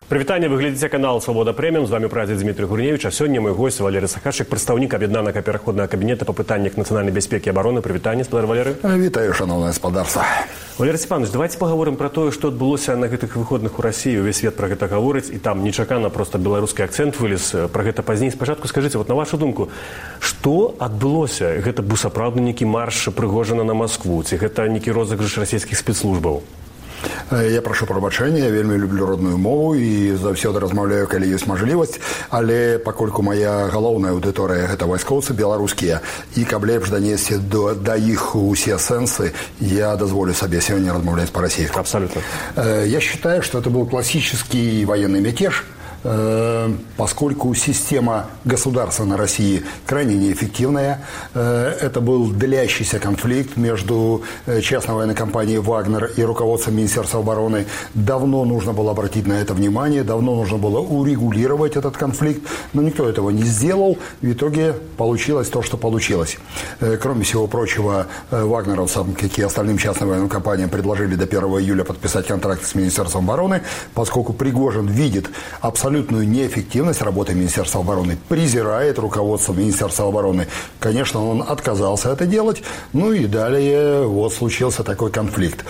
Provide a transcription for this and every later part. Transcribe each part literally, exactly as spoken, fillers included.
Прывітанне, вы глядзіце канал «Свобода Преміум», з вами прадзед Дмітрый Гурневіч, а сёння мой гость Валерий Сахарчык, прадстаўнік аб'яднанага пераходнага кабінета па пытаннях нацыянальнай бяспекі і абароны. Прывітанне, спадар Валерый. Вітаю, шановное господарство. Валерий Степанович, давайте поговорим про то, что адбылося на гэтых выходных у России. Увесь свет про гэта гаворыць, і там нечакана просто беларускі акцент вылез. Про гэта пазней. Спачатку скажите, вот на вашу думку, что адбылося? Гэта быў сапраўдны нейкі марш Прыгожина на Москву, ці гэта нейкі розыгрыш расійскіх спецслужбаў? Я прошу прабачэння, я вельмі люблю родную мову і заўсёды размаўляю, калі ёсць мажлівасць, але пакольку моя галоўная аўдыторыя гэта вайскоўцы беларускія, і каб лепш данесці до, да іх усе сэнсы, я дазволю сабе сёння размаўляць па-расійску. Абсолютно. Я считаю, что это был классический военный мятеж, поскольку система государства на России крайне неэффективная. Это был длящийся конфликт между частной военной компанией «Вагнер» и руководством Министерства обороны. Давно нужно было обратить на это внимание, давно нужно было урегулировать этот конфликт, но никто этого не сделал. В итоге получилось то, что получилось. Кроме всего прочего, вагнеровцам, как и остальным частным военным компаниям, предложили до первого июля подписать контракт с Министерством обороны, поскольку Пригожин видит абсолютно абсолютную неэффективность работы Министерства обороны, презирает руководство Министерства обороны. Конечно, он отказался это делать. Ну и далее вот случился такой конфликт.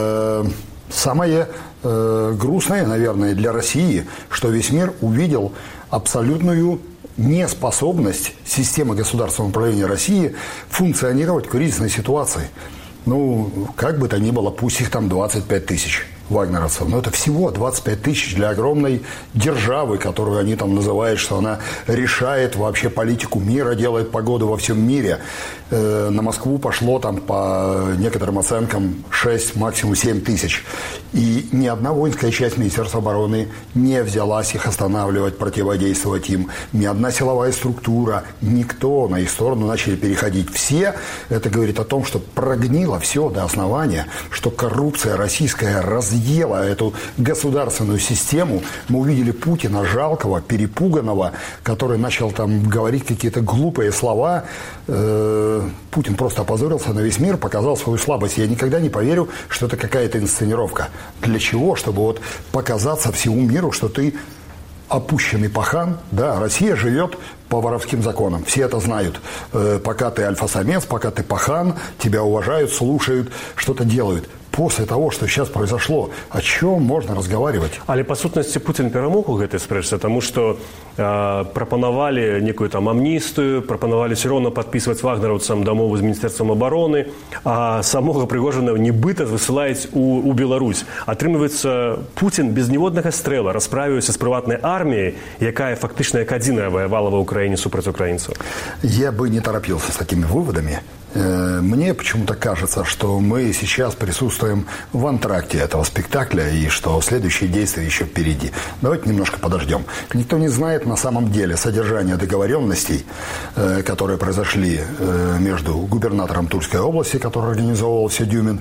Самое грустное, наверное, для России, что весь мир увидел абсолютную неспособность системы государственного управления России функционировать в кризисной ситуации. Ну, как бы то ни было, пусть их там двадцать пять тысяч вагнеровцев, но это всего двадцать пять тысяч для огромной державы, которую они там называют, что она решает вообще политику мира, делает погоду во всем мире. Э, на Москву пошло там по некоторым оценкам шесть, максимум семь тысяч. И ни одна воинская часть Министерства обороны не взялась их останавливать, противодействовать им. Ни одна силовая структура, никто на их сторону начали переходить. Все. Это говорит о том, что прогнило все до основания, что коррупция российская разъела эту государственную систему. Мы увидели Путина жалкого, перепуганного, который начал там говорить какие-то глупые слова. Путин просто опозорился на весь мир, показал свою слабость. Я никогда не поверю, что это какая-то инсценировка. Для чего? Чтобы вот показаться всему миру, что ты опущенный пахан. Да, Россия живет по воровским законам. Все это знают. Э, пока ты альфа-самец, пока ты пахан, тебя уважают, слушают, что-то делают. После того, что сейчас произошло, о чем можно разговаривать? Але по сутнасці Путин перамог у гэтай спрэчцы, тому што э, прапанавалі некую там амністыю, прапанавалі все роўна падпісваць вагнеровцам дамову з Міністэрствам обороны, а самога Прыгожина нібыта высылаюць у, у Беларусь. Атрымліваецца, Путин без ніводнага стрэла расправіўся з прыватнай арміяй, якая фактычна як адзіная ваявала ва Украине супраць украинцев. Я бы не торопился с такими выводами. Мне почему-то кажется, что мы сейчас присутствуем в антракте этого спектакля и что следующие действия еще впереди. Давайте немножко подождем. Никто не знает на самом деле содержание договоренностей, которые произошли между губернатором Тульской области, который организовывал все Дюмин,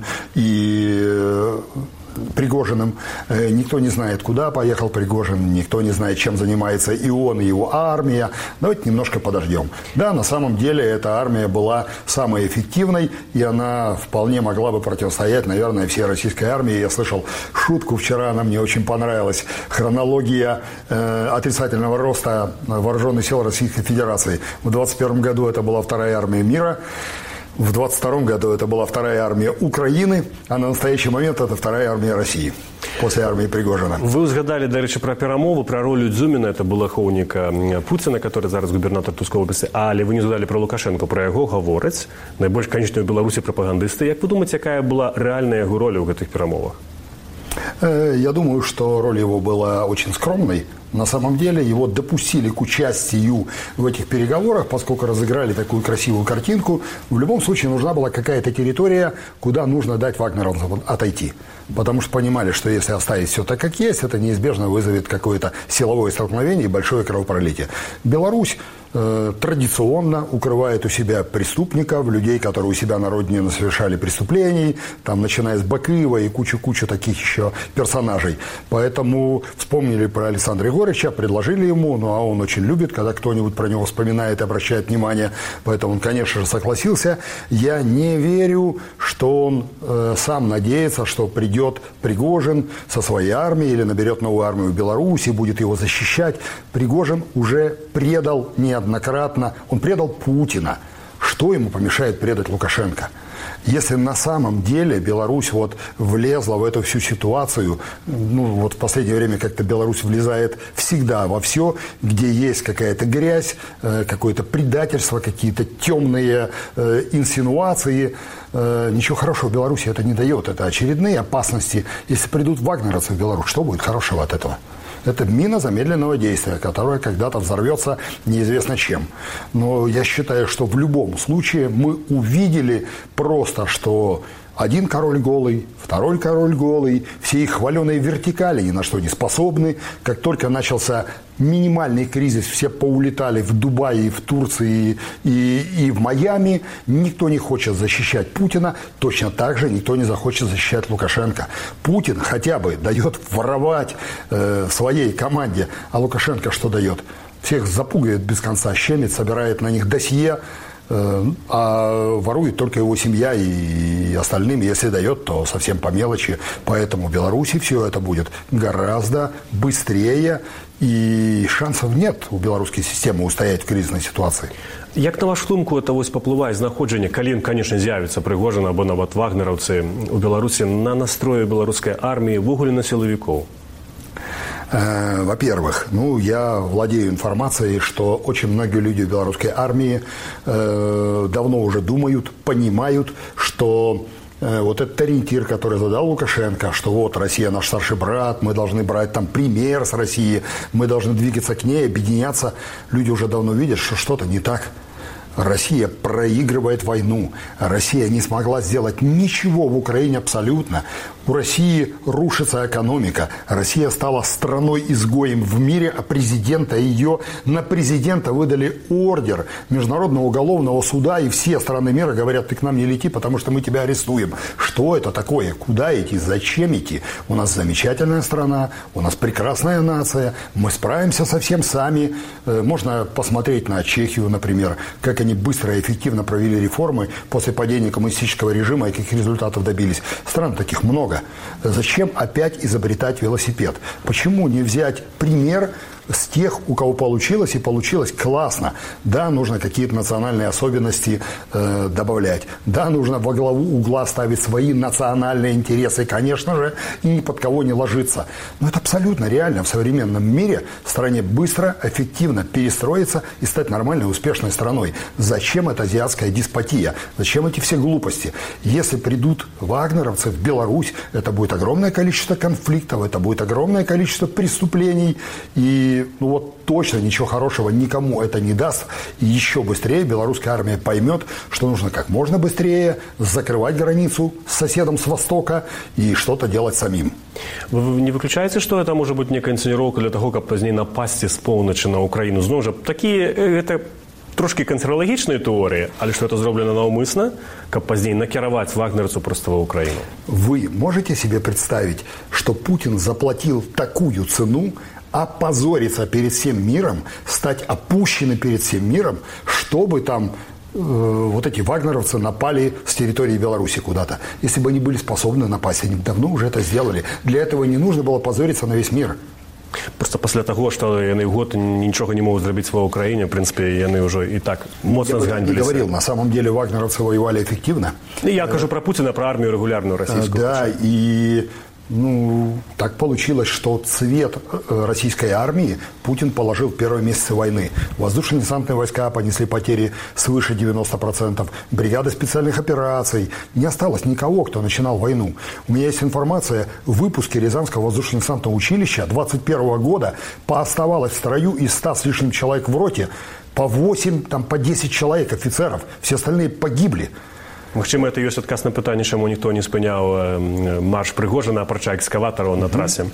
и Пригожиным. Никто не знает, куда поехал Пригожин, никто не знает, чем занимается и он, и его армия. Давайте немножко подождем. Да, на самом деле эта армия была самой эффективной, и она вполне могла бы противостоять, наверное, всей российской армии. Я слышал шутку вчера, она мне очень понравилась. Хронология э, отрицательного роста вооруженных сил Российской Федерации. В двадцать первом году это была вторая армия мира. В двадцать втором году это была вторая армия Украины, а на настоящий момент это вторая армия России после армии Пригожина. Вы узгадали, до речі, про перамову, про роль Дзюміна, это был ахоўніка Путина, который зараз губернатор Тульской области, але вы не згадали про Лукашенко, про яго гавораць, найбольш, конечно, у Беларусі прапагандысты. Як вы думаете, якая была реальная яго роль у гэтых перамовах? Я думаю, что роль его была очень скромной. На самом деле его допустили к участию в этих переговорах, поскольку разыграли такую красивую картинку. В любом случае нужна была какая-то территория, куда нужно дать вагнеровцам отойти. Потому что понимали, что если оставить все так, как есть, это неизбежно вызовет какое-то силовое столкновение и большое кровопролитие. Беларусь э, традиционно укрывает у себя преступников, людей, которые у себя на родине совершали преступлений, там, начиная с Бакыева и кучу-кучу таких еще персонажей. Поэтому вспомнили про Александра Егоровича Григорьевича, предложили ему, ну, а он очень любит, когда кто-нибудь про него вспоминает и обращает внимание, поэтому он, конечно же, согласился. Я не верю, что он э, сам надеется, что придет Пригожин со своей армией или наберет новую армию в Беларуси, будет его защищать. Пригожин уже предал неоднократно, он предал Путина. Что ему помешает предать Лукашенко? Если на самом деле Беларусь вот влезла в эту всю ситуацию, ну вот в последнее время как-то Беларусь влезает всегда во все, где есть какая-то грязь, какое-то предательство, какие-то темные э, инсинуации, э, ничего хорошего Беларуси это не дает. Это очередные опасности. Если придут вагнеровцы в Беларусь, что будет хорошего от этого? Это мина замедленного действия, которая когда-то взорвется неизвестно чем. Но я считаю, что в любом случае мы увидели просто, что один король голый, второй король голый, все их хваленые вертикали ни на что не способны. Как только начался минимальный кризис, все поулетали в Дубае, в Турции и, и в Майами. Никто не хочет защищать Путина, точно так же никто не захочет защищать Лукашенко. Путин хотя бы дает воровать э, своей команде, а Лукашенко что дает? Всех запугивает без конца, щемит, собирает на них досье, а ворует только его семья и остальным, если дает, то совсем по мелочи. Поэтому в Беларуси все это будет гораздо быстрее, и шансов нет у белорусской системы устоять в кризисной ситуации. Як на вашу думку, это ось попливає знаходження, коли, конечно, з'явиться Пригожин або нават вагнеровці у Беларусі на настрої білоруської армії, в уголі на силовиков? Во-первых, ну, я владею информацией, что очень многие люди в белорусской армии э, давно уже думают, понимают, что э, вот этот ориентир, который задал Лукашенко, что вот Россия наш старший брат, мы должны брать там пример с России, мы должны двигаться к ней, объединяться, люди уже давно видят, что что-то не так. Россия проигрывает войну. Россия не смогла сделать ничего в Украине абсолютно. У России рушится экономика. Россия стала страной-изгоем в мире, а президента ее, на президента выдали ордер Международного уголовного суда, и все страны мира говорят: ты к нам не лети, потому что мы тебя арестуем. Что это такое? Куда идти? Зачем идти? У нас замечательная страна, у нас прекрасная нация, мы справимся со всем сами. Можно посмотреть на Чехию, например, как они быстро и эффективно провели реформы после падения коммунистического режима и каких результатов добились. Стран таких много. Зачем опять изобретать велосипед? Почему не взять пример с тех, у кого получилось, и получилось классно? Да, нужно какие-то национальные особенности э, добавлять. Да, нужно во главу угла ставить свои национальные интересы, конечно же, и ни под кого не ложиться. Но это абсолютно реально в современном мире стране быстро, эффективно перестроиться и стать нормальной, успешной страной. Зачем эта азиатская деспотия? Зачем эти все глупости? Если придут вагнеровцы в Беларусь, это будет огромное количество конфликтов, это будет огромное количество преступлений, и ну вот точно ничего хорошего никому это не даст. И еще быстрее белорусская армия поймет, что нужно как можно быстрее закрывать границу с соседом с востока и что-то делать самим. Вы не выключаете, что это может быть некая инсценировка для того, как позднее напасть с полночи на Украину? Знову ж, такие, это трошки конспирологічні теорії, але що це зроблено навмисно, щоб пізніше накерувати вагнерців просто в Україну? Вы можете себе представить, что Путин заплатил такую цену, опозориться перед всем миром, стать опущенным перед всем миром, чтобы там э, вот эти вагнеровцы напали с территории Беларуси куда-то? Если бы они были способны напасть, они давно уже это сделали. Для этого не нужно было позориться на весь мир. Просто після того, що яны год нічого не можуть зробити в своїй Україні, в принципі, яны вже і так моцно зганьбилися. Я говорил, на самом деле вагнеровцы воевали эффективно. Я кажу про Путина, про армию регулярную российскую. Да, и ну, так получилось, что цвет российской армии Путин положил в первые месяцы войны. Воздушно-десантные войска понесли потери свыше девяноста процентов. Бригады специальных операций. Не осталось никого, кто начинал войну. У меня есть информация, в выпуске Рязанского воздушно-десантного училища двадцать первого года пооставалось в строю из ста с лишним человек в роте по восемь, там, по десять человек офицеров. Все остальные погибли. Магчыма, это ёсць адказ на пытанне, чаму ніхто не спыняў марш Прыгожина, апрача экскаватараў на трасе.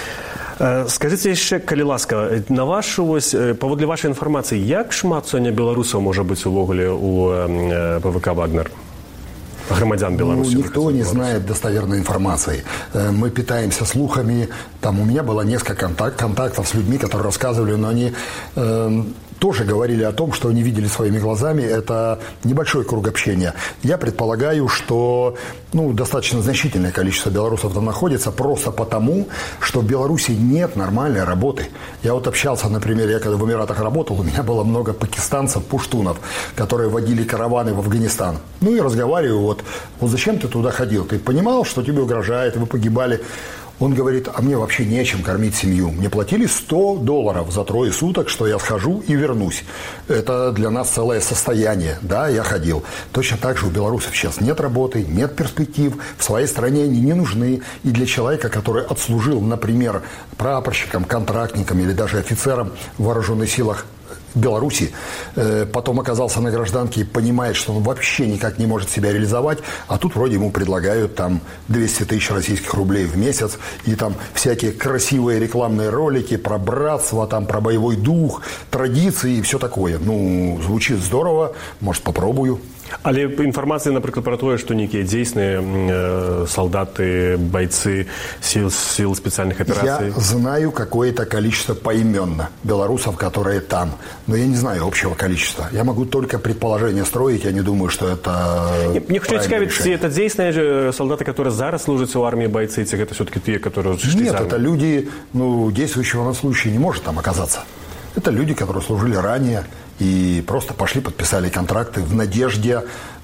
Скажыце яшчэ, калі ласка, на вашу, вось, паводле вашай інфармацыі, як шмат сёння беларусаў можа быць увогуле у ПВК «Вагнер»? громадян Беларуси? Ну, никто не знает достоверной информации. Мы питаемся слухами. Там у меня было несколько контакт, контактов с людьми, которые рассказывали, но они э, тоже говорили о том, что они видели своими глазами. Это небольшой круг общения. Я предполагаю, что ну, достаточно значительное количество белорусов там находится просто потому, что в Беларуси нет нормальной работы. Я вот общался, например, я когда в Эмиратах работал, у меня было много пакистанцев, пуштунов, которые водили караваны в Афганистан. Ну и разговариваю, вот, вот зачем ты туда ходил? Ты понимал, что тебе угрожает, вы погибали? Он говорит, а мне вообще нечем кормить семью. Мне платили сто долларов за трое суток, что я схожу и вернусь. Это для нас целое состояние. Да, я ходил. Точно так же у белорусов сейчас нет работы, нет перспектив. В своей стране они не нужны. И для человека, который отслужил, например, прапорщиком, контрактником или даже офицером в вооруженных силах Беларуси, потом оказался на гражданке и понимает, что он вообще никак не может себя реализовать, а тут вроде ему предлагают там двести тысяч российских рублей в месяц и там всякие красивые рекламные ролики про братство, там про боевой дух, традиции и все такое. Ну, звучит здорово, может, попробую. Але інфармацыя, напрыклад, пра тое, што нейкія дзейсныя э, солдаты, бойцы сил, сил специальных операций. Я знаю какое-то количество поименно белорусов, которые там. Но я не знаю общего количества. Я могу только предположение строить. Я не думаю, что это мне хочу цікавіць, ці это дзейсныя солдаты, которые зараз служаць у армии, бойцы, ці это все-таки те, которые... Нет, это люди, ну, действующего на случай не может там оказаться. Это люди, которые служили ранее и просто пошли, подписали контракты в надежде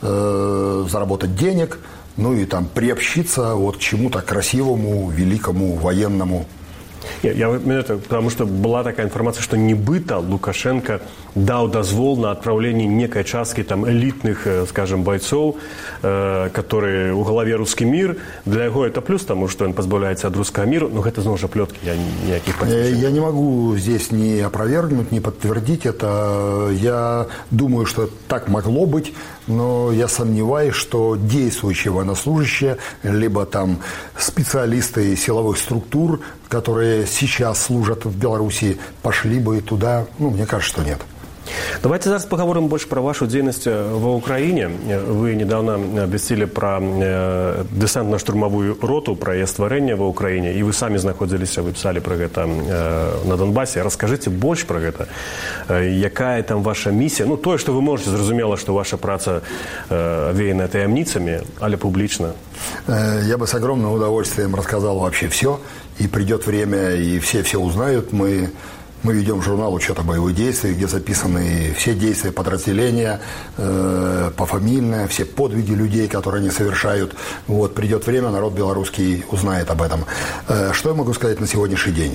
э, заработать денег, ну и там приобщиться вот к чему-то красивому, великому, военному. Я, я, это, потому что была такая информация, что нібыта Лукашенко дал дозвол на отправление некой частки там, элитных, скажем, бойцов, э, которые у голове русский мир. Для него это плюс, потому что он позбавляется от русского мира. Но это снова же плетки, я никаких подтверждений. Я не могу здесь ни опровергнуть, ни подтвердить это. Я думаю, что так могло быть, но я сомневаюсь, что действующие военнослужащие, либо там специалисты силовых структур, которые сейчас служат в Беларуси, пошли бы туда. Ну, мне кажется, что нет. Давайте зараз поговорим больше про вашу деятельность в Украине. Вы недавно обвестили про десантно-штурмовую роту, про ее створение в Украине, и вы сами находились, вы писали про это на Донбассе. Расскажите больше про это. Какая там ваша миссия? Ну, то, что вы можете, зразумело, что ваша праца веяна таямницами, але публично. Я бы с огромным удовольствием рассказал вообще все, и придет время, и все все узнают. Мы... Мы ведем журнал учета боевых действий, где записаны все действия подразделения, э, пофамильно, все подвиги людей, которые они совершают. Вот, придет время, народ белорусский узнает об этом. Э, что я могу сказать на сегодняшний день?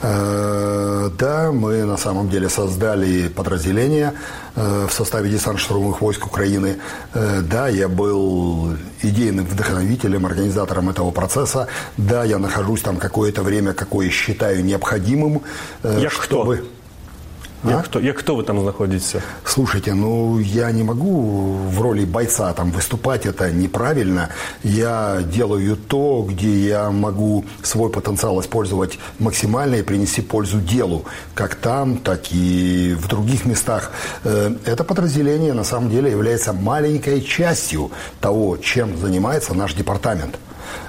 Э, да, мы на самом деле создали подразделение э, в составе десантно-штурмовых войск Украины. Э, да, я был идейным вдохновителем, организатором этого процесса. Да, я нахожусь там какое-то время, какое считаю необходимым. Э, я что? Чтобы... А? Я, кто, я кто вы там находитесь? Слушайте, ну я не могу в роли бойца там выступать, это неправильно. Я делаю то, где я могу свой потенциал использовать максимально и принести пользу делу, как там, так и в других местах. Это подразделение на самом деле является маленькой частью того, чем занимается наш департамент.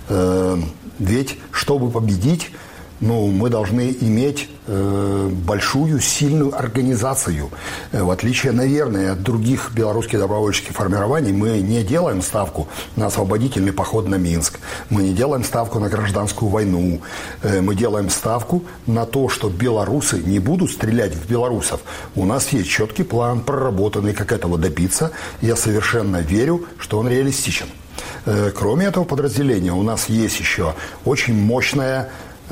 Ведь чтобы победить, ну, мы должны иметь э, большую, сильную организацию. В отличие, наверное, от других белорусских добровольческих формирований, мы не делаем ставку на освободительный поход на Минск. Мы не делаем ставку на гражданскую войну. Э, мы делаем ставку на то, что белорусы не будут стрелять в белорусов. У нас есть четкий план, проработанный, как этого добиться. Я совершенно верю, что он реалистичен. Э, кроме этого подразделения, у нас есть еще очень мощная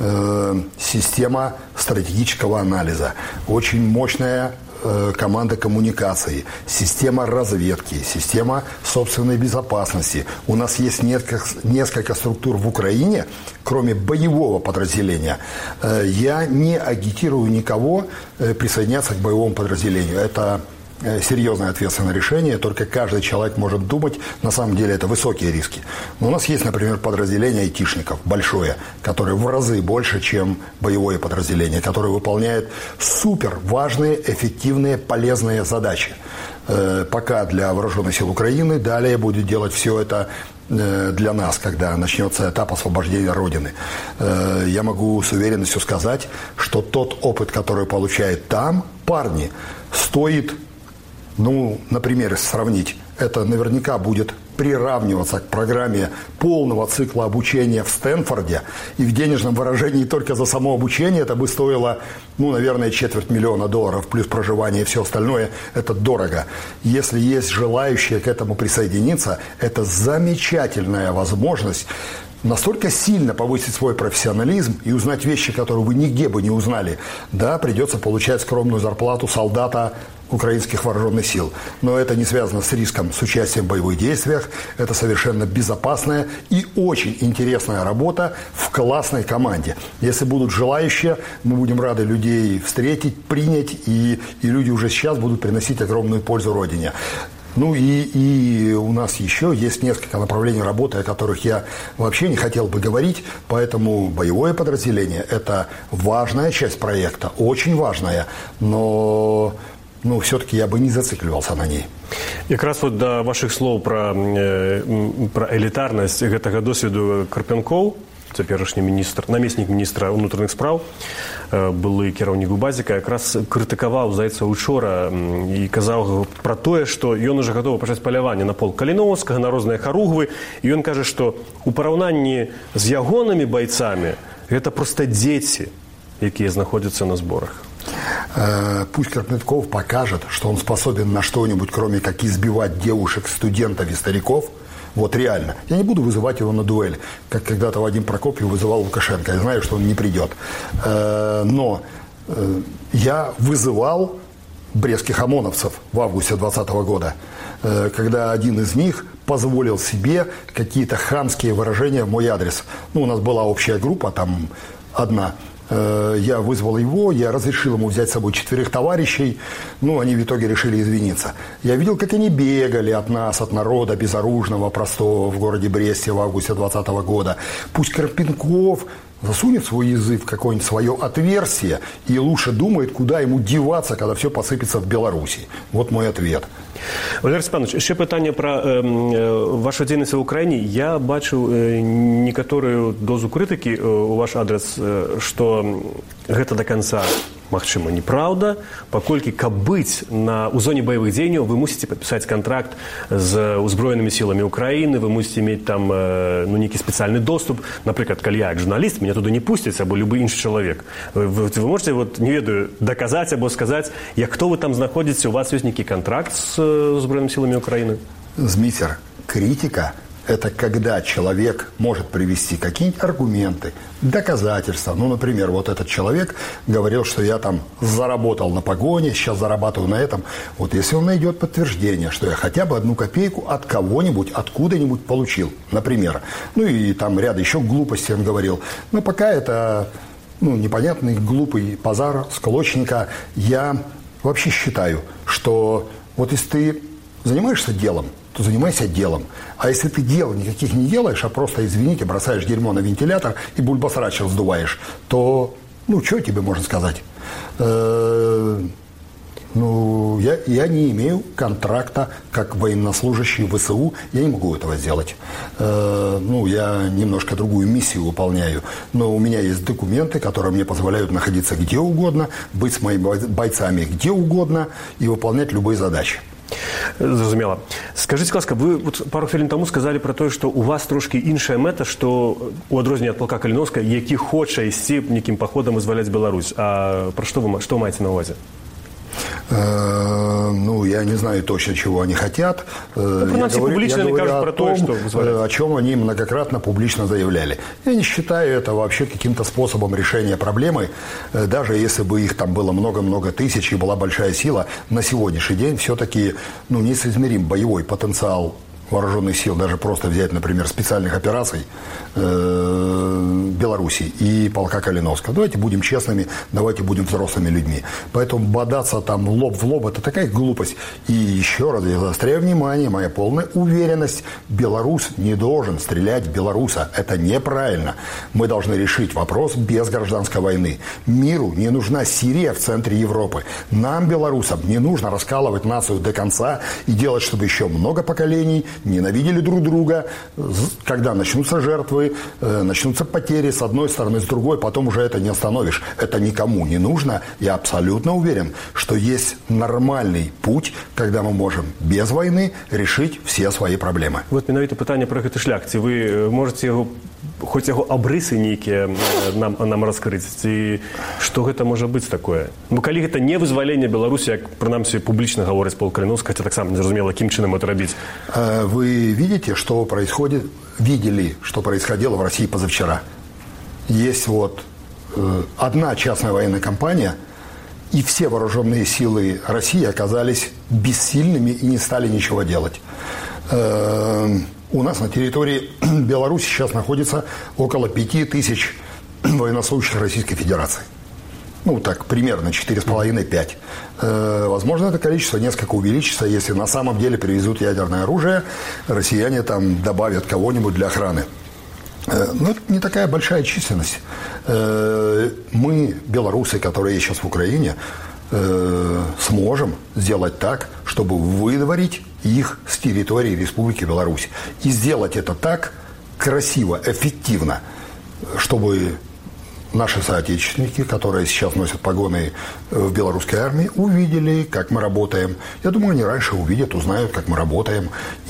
система стратегического анализа, очень мощная э, команда коммуникации, система разведки, система собственной безопасности. У нас есть несколько, несколько структур в Украине, кроме боевого подразделения. Э, я не агитирую никого э, присоединяться к боевому подразделению. Это серьезное ответственное решение, только каждый человек может думать, на самом деле это высокие риски. Но у нас есть, например, подразделение айтишников, большое, которое в разы больше, чем боевое подразделение, которое выполняет супер важные, эффективные, полезные задачи. пока для вооруженных сил Украины, далее будет делать все это для нас, когда начнется этап освобождения Родины. Я могу с уверенностью сказать, что тот опыт, который получают там парни, стоит, ну, например, сравнить, это наверняка будет приравниваться к программе полного цикла обучения в Стэнфорде, и в денежном выражении только за само обучение это бы стоило, ну, наверное, четверть миллиона долларов, плюс проживание и все остальное, это дорого. Если есть желающие к этому присоединиться, это замечательная возможность настолько сильно повысить свой профессионализм и узнать вещи, которые вы нигде бы не узнали. Да, придется получать скромную зарплату солдата украинских вооруженных сил. Но это не связано с риском, с участием в боевых действиях. Это совершенно безопасная и очень интересная работа в классной команде. Если будут желающие, мы будем рады людей встретить, принять, и, и люди уже сейчас будут приносить огромную пользу Родине. Ну и, и у нас еще есть несколько направлений работы, о которых я вообще не хотел бы говорить, поэтому боевое подразделение – это важная часть проекта, очень важная, но ну, все-таки я бы не зацикливался на ней. Якраз вот до ваших слов про, про элитарность гэтага досведу Карпянкоў, цяперашні міністр, намеснік міністра ўнутраных спраў, былы кіраўнік Базіка, якраз крытыкаваў Зайца учора і казаў пра тое, што ён ужо гатовы пачаць паляванне на полк Каліноўскага, на розныя харугвы, і ён кажа, што у параўнанні з ягонымі байцамі гэта проста дзеці, якія знаходзяцца на зборах. Пусть Карпянков покажет, что он способен на что-нибудь, кроме как избивать девушек, студентов и стариков. Вот реально. Я не буду вызывать его на дуэль, как когда-то Вадим Прокопьев вызывал Лукашенко. Я знаю, что он не придет. Но я вызывал брестских ОМОНовцев в августе двадцатого года, когда один из них позволил себе какие-то хамские выражения в мой адрес. Ну, у нас была общая группа, там одна. Я вызвал его, я разрешил ему взять с собой четверых товарищей, ну, они в итоге решили извиниться. Я видел, как они бегали от нас, от народа безоружного, простого в городе Бресте в августе двадцатого года. Пусть Карпянков засунет свой язык в какое-нибудь свое отверстие и лучше думает, куда ему деваться, когда все посыпется в Беларуси. Вот мой ответ. Валерий Степанович, ще питання про е, вашу діяльність в Україні. Я бачу е, некаторую дозу критики е, у ваш адрес, е, што гэта до конца, магчыма, неправда, паколькі каб быць на у зоне боевых дзеянняў, вы мусіце падпісаць контракт з узброенымі сіламі Украіны, вы мусіце мець там э, ну, нейкі спецыяльны доступ. Напрыклад, калі я як журналіст, меня туды не пусцяць, або любы іншы чалавек. Вы, вы, вы можете, вот, не ведаю, доказаць або сказаць, як хто вы там знаходзіце, у вас ёсць нейкі контракт з э, узброенымі сіламі Украіны? Змитер, критика – это когда человек может привести какие-нибудь аргументы, доказательства. Ну, например, вот этот человек говорил, что я там заработал на погоне, сейчас зарабатываю на этом. Вот если он найдет подтверждение, что я хотя бы одну копейку от кого-нибудь, откуда-нибудь получил, например. Ну, и там ряд еще глупостей он говорил. Но пока это ну, непонятный, глупый базар, склочника. Я вообще считаю, что вот если ты занимаешься делом, то занимайся делом. А если ты дел никаких не делаешь, а просто, извините, бросаешь дерьмо на вентилятор и бульбасрач раздуваешь, то, ну, что тебе можно сказать? Э-э- ну, я, я не имею контракта как военнослужащий ВСУ, я не могу этого сделать. Э-э- ну, я немножко другую миссию выполняю, но у меня есть документы, которые мне позволяют находиться где угодно, быть с моими бойцами где угодно и выполнять любые задачи. Зразумела. Скажите, ласка, вы вот пару хвілін тому сказали про те, що у вас трошки іншая мета, що у адрозненні від полка Каліновського, який хоче йти неким походом визволяти Білорусь. А про що ви, що маєте на увазі? Ну, я не знаю точно, чего они хотят. Ну, я говорю, публично я говорю про то, что о чем они многократно публично заявляли. Я не считаю это вообще каким-то способом решения проблемы. Даже если бы их там было много-много тысяч и была большая сила, на сегодняшний день все-таки ну, несоизмерим боевой потенциал вооруженных сил, даже просто взять, например, специальных операций э, Беларуси и полка Калиновского. Давайте будем честными, давайте будем взрослыми людьми. Поэтому бодаться там лоб в лоб – это такая глупость. И еще раз я заостряю внимание, моя полная уверенность, белорус не должен стрелять в белоруса. Это неправильно. Мы должны решить вопрос без гражданской войны. Миру не нужна Сирия в центре Европы. Нам, белорусам, не нужно раскалывать нацию до конца и делать, чтобы еще много поколений ненавидели друг друга, когда начнутся жертвы, начнутся потери с одной стороны, с другой, потом уже это не остановишь. Это никому не нужно. Я абсолютно уверен, что есть нормальный путь, когда мы можем без войны решить все свои проблемы. Вот менавіта пытанне про гэты шлях. Ці вы можете яго, хоць яго абрысы нейкія нам, нам раскрыць? Ці што гэта можа быць такое? Бо калі гэта не вызваленне Беларусі, як прынамсі публічна гаворыць Пол Каліновскі, хаця таксама незразумела, якім чынам это рабіць. Вы видите, что происходит, видели, что происходило в России позавчера. Есть вот э, одна частная военная компания, и все вооруженные силы России оказались бессильными и не стали ничего делать. Э, у нас на территории Беларуси сейчас находится около пяти тысяч военнослужащих Российской Федерации. Ну, так, примерно четыре с половиной — пять. Э, возможно, это количество несколько увеличится, если на самом деле привезут ядерное оружие, россияне там добавят кого-нибудь для охраны. Э, но это не такая большая численность. Э, мы, белорусы, которые есть сейчас в Украине, э, сможем сделать так, чтобы выдворить их с территории Республики Беларусь. И сделать это так красиво, эффективно, чтобы наши соотечественники, которые сейчас носят погоны в белорусской армии, увидели, как мы работаем. Я думаю, они раньше увидят, узнают, как мы работаем.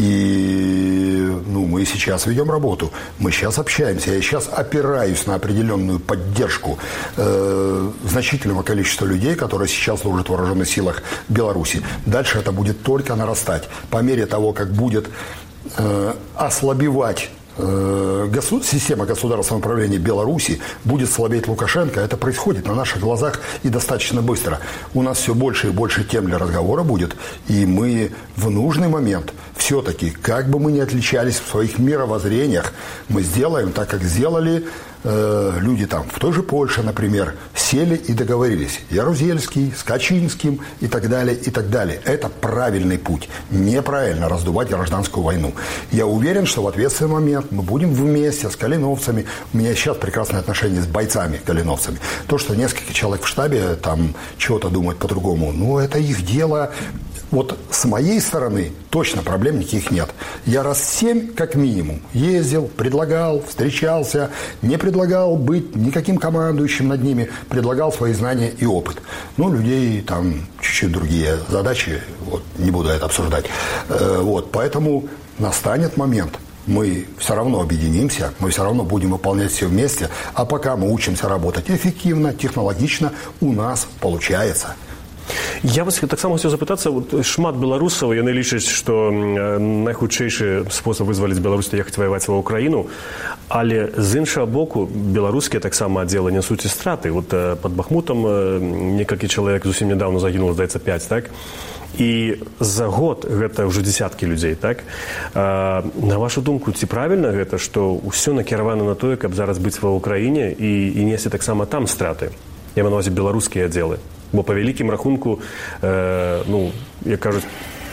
И ну, мы сейчас ведем работу, мы сейчас общаемся. Я сейчас опираюсь на определенную поддержку э, значительного количества людей, которые сейчас служат в вооруженных силах Беларуси. Дальше это будет только нарастать. По мере того, как будет э, ослабевать система государственного управления Беларуси, будет слабеть Лукашенко. Это происходит на наших глазах и достаточно быстро. У нас все больше и больше тем для разговора будет, и мы в нужный момент все-таки, как бы мы ни отличались в своих мировоззрениях, мы сделаем так, как сделали э, люди там в той же Польше, например, сели и договорились. Ярузельский, с Качинским и так далее, и так далее. Это правильный путь. Неправильно раздувать гражданскую войну. Я уверен, что в ответственный момент мы будем вместе с калиновцами. У меня сейчас прекрасные отношения с бойцами калиновцами. То, что несколько человек в штабе там чего-то думают по-другому, ну, это их дело. Вот с моей стороны точно проблем никаких нет. Я раз семь, как минимум, ездил, предлагал, встречался, не предлагал быть никаким командующим над ними, предлагал свои знания и опыт. Ну, людей там чуть-чуть другие задачи, вот, не буду это обсуждать. Э, вот, поэтому настанет момент, мы все равно объединимся, мы все равно будем выполнять все вместе, а пока мы учимся работать эффективно, технологично, у нас получается. Я вас таксама хацеў запытацца, вот, шмат беларусаў яны лічаць, што найхутчэйшы спосаб вызваліць Беларусь — ехаць ваяваць ва ўкраіну, але з іншага боку беларускія таксама аддзелы нясуць і страты. Вот пад Бахмутам некалькі чалавек зусім нядаўна загінула, здаецца, пяць, так? І за год гэта ўжо дзесяткі людзей, так? А, на вашу думку, ці правільна гэта, што ўсё накіравана на тое, каб зараз быць ва ўкраіне і, і несці таксама там страты? Я маю на ўвазе беларускія аддзелы. Бо по великим рахунку, э, ну, як кажуть,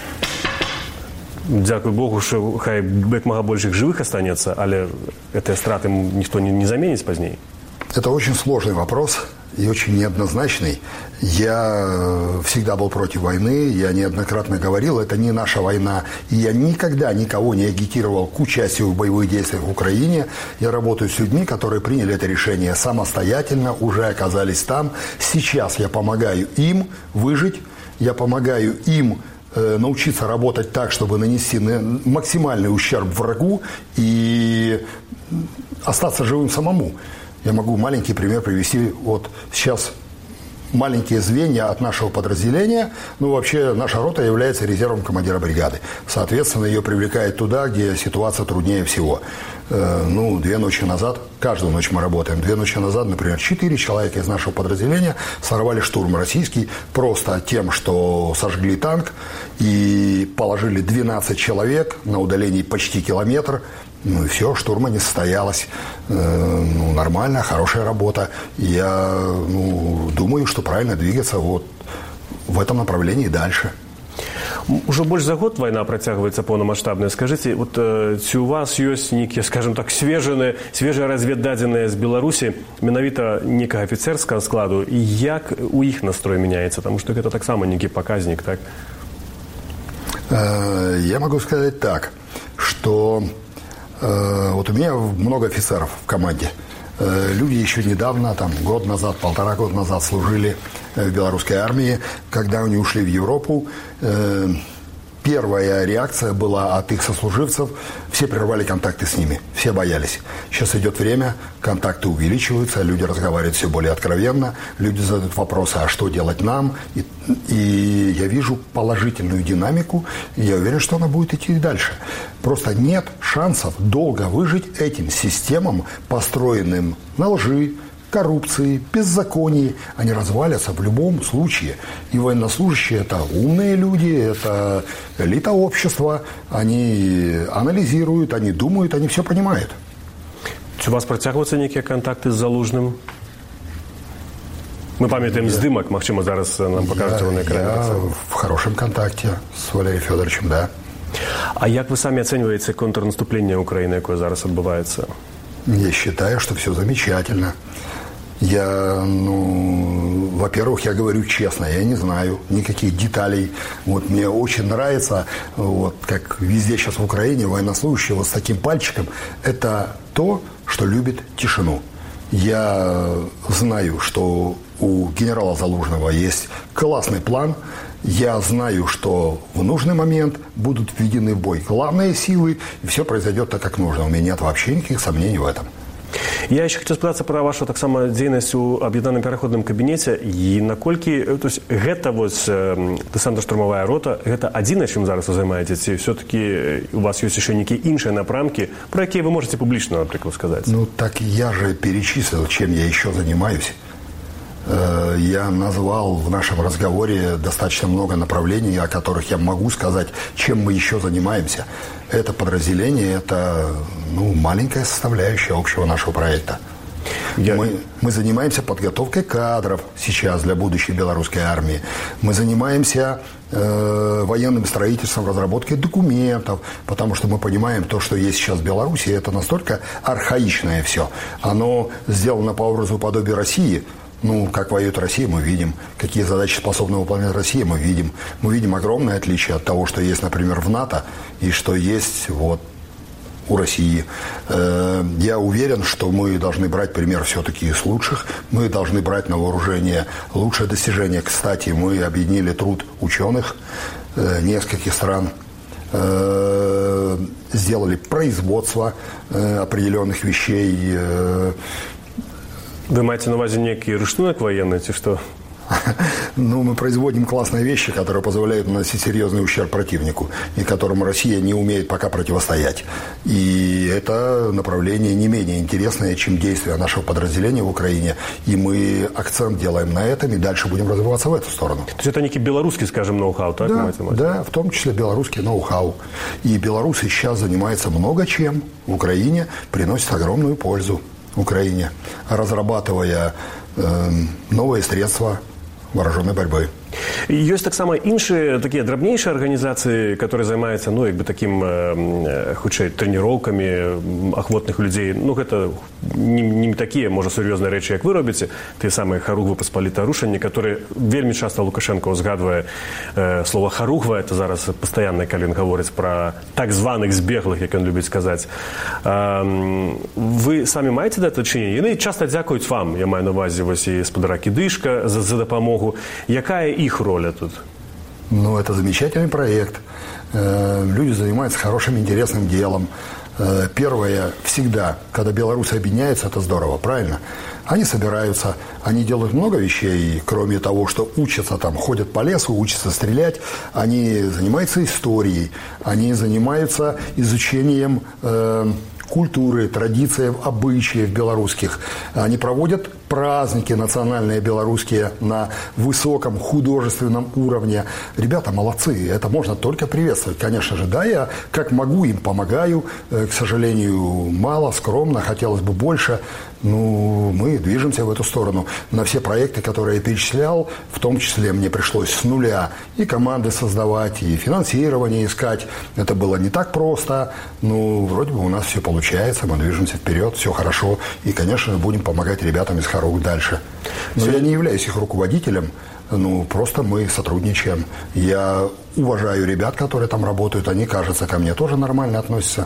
дякую Богу, що хай як мага больше живых останется, але эти страты никто не, не заменит позднее. Это очень сложный вопрос и очень неоднозначный. Я всегда был против войны, я неоднократно говорил, это не наша война. И я никогда никого не агитировал к участию в боевых действиях в Украине. Я работаю с людьми, которые приняли это решение самостоятельно, уже оказались там. Сейчас я помогаю им выжить, я помогаю им э, научиться работать так, чтобы нанести максимальный ущерб врагу и остаться живым самому. Я могу маленький пример привести. Вот сейчас маленькие звенья от нашего подразделения. Ну, вообще, наша рота является резервом командира бригады. Соответственно, ее привлекают туда, где ситуация труднее всего. Э, ну, две ночи назад, каждую ночь мы работаем, две ночи назад, например, четыре человека из нашего подразделения сорвали штурм российский просто тем, что сожгли танк и положили двенадцать человек на удалении почти километр. Ну и все, штурма не состоялось. Э, ну, нормально, хорошая работа. Я ну, думаю, что правильно двигаться вот в этом направлении дальше. Уже больше за год война працягваецца поўнамасштабная. Скажите, вот э, ці у вас есть некие, скажем так, свежие, свежие разведдадзеныя з Беларусі, менавіта некага афіцерскага складу, и як у іх настрой меняется? Потому что это так само некий показник, так? Э, я могу сказать так, что э, вот у меня много офицеров в команде. Э, люди еще недавно, там, год назад, полтора года назад служили в белорусской армии. Когда они ушли в Европу, э, первая реакция была от их сослуживцев. Все прервали контакты с ними, все боялись. Сейчас идет время, контакты увеличиваются, люди разговаривают все более откровенно, люди задают вопросы, а что делать нам? И, и я вижу положительную динамику, и я уверен, что она будет идти и дальше. Просто нет шансов долго выжить этим системам, построенным на лжи, коррупции, беззаконии. Они развалятся в любом случае. И военнослужащие – это умные люди, это элита общества. Они анализируют, они думают, они все понимают. У вас працягваюцца некие контакты с Залужным? Мы памятаем здымак, магчыма, зараз нам покажут на экране. Я в хорошем контакте с Валерием Федоровичем, да. А як вы сами оцениваете контрнаступление Украины, якое зараз отбывается? Я считаю, что все замечательно. Я, ну, во-первых, я говорю честно, я не знаю никаких деталей. Вот мне очень нравится, вот как везде сейчас в Украине, военнослужащие вот с таким пальчиком, это то, что любит тишину. Я знаю, что у генерала Залужного есть классный план. Я знаю, что в нужный момент будут введены в бой главные силы, и все произойдет так, как нужно. У меня нет вообще никаких сомнений в этом. Я еще хотел спытацца про вашу таксама дзейнасць у аб'яднаным пераходным кабінеце і наколькі, то есть гэта вось дэсантна-штурмавая рота, гэта адзінае, чым зараз вы займаецеся, ці все-таки у вас есть еще некие іншыя напрамки, про якія вы можете публично, например, сказать? Ну так я же перечислил, чем я еще занимаюсь. Я назвал в нашем разговоре достаточно много направлений, о которых я могу сказать, чем мы еще занимаемся. Это подразделение, это ну, маленькая составляющая общего нашего проекта. Я... Мы, мы занимаемся подготовкой кадров сейчас для будущей белорусской армии. Мы занимаемся э, военным строительством, разработкой документов, потому что мы понимаем, то, что есть сейчас в Беларуси, это настолько архаичное все. Оно сделано по образу и подобию России. Ну, как воюет Россия, мы видим. Какие задачи способна выполнять Россия, мы видим. Мы видим огромное отличие от того, что есть, например, в НАТО, и что есть вот у России. Я уверен, что мы должны брать пример все-таки из лучших. Мы должны брать на вооружение лучшие достижения. Кстати, мы объединили труд ученых нескольких стран. Сделали производство определенных вещей. Вы маете на увазе некий ручной военный, ці что? Ну, мы производим классные вещи, которые позволяют наносить серьезный ущерб противнику, и которому Россия не умеет пока противостоять. И это направление не менее интересное, чем действия нашего подразделения в Украине. И мы акцент делаем на этом, и дальше будем развиваться в эту сторону. То есть это некий белорусский, скажем, ноу-хау, так? Да, да, в том числе белорусский ноу-хау. И белорусы сейчас занимаются много чем в Украине, приносят огромную пользу Украине, разрабатывая э, новые средства вооруженной борьбы. Ёсць таксама іншыя такія драбнейшыя арганізацыі, которые займаюцца, ну, як бы такім э, хутчэй трэніроўкамі ахвотных людзей. Ну, гэта не, не такія, можа, сур'ёзныя рэчы, як вы робіце. Тыя самыя харугвы паспаліта рушанні, которые вельмі часта Лукашенко узгадвае э, слова харугва. Это зараз пастаянна, калі ён гаворыць пра так званых збеглых, як ён любіць сказаць. Э, вы самі маеце да дачыненне? Яны часта дзякуюць вам, я маю на увазе вось і спадара Кідышка за, за дапамогу. Якая их роль тут? Ну, это замечательный проект. Люди занимаются хорошим, интересным делом. Первое, всегда, когда белорусы объединяются, это здорово, правильно? Они собираются, они делают много вещей, кроме того, что учатся там, ходят по лесу, учатся стрелять, они занимаются историей, они занимаются изучением э, культуры, традиций, обычаев белорусских. Они проводят праздники национальные белорусские на высоком художественном уровне. Ребята молодцы, это можно только приветствовать. Конечно же, да, я как могу им помогаю, к сожалению, мало, скромно, хотелось бы больше. Ну, мы движемся в эту сторону. На все проекты, которые я перечислял, в том числе мне пришлось с нуля и команды создавать, и финансирование искать. Это было не так просто. Ну, вроде бы у нас все получается, мы движемся вперед, все хорошо. И, конечно, будем помогать ребятам из Харук дальше. Но я не являюсь их руководителем. Ну, просто мы сотрудничаем. Я уважаю ребят, которые там работают. Они, кажется, ко мне тоже нормально относятся.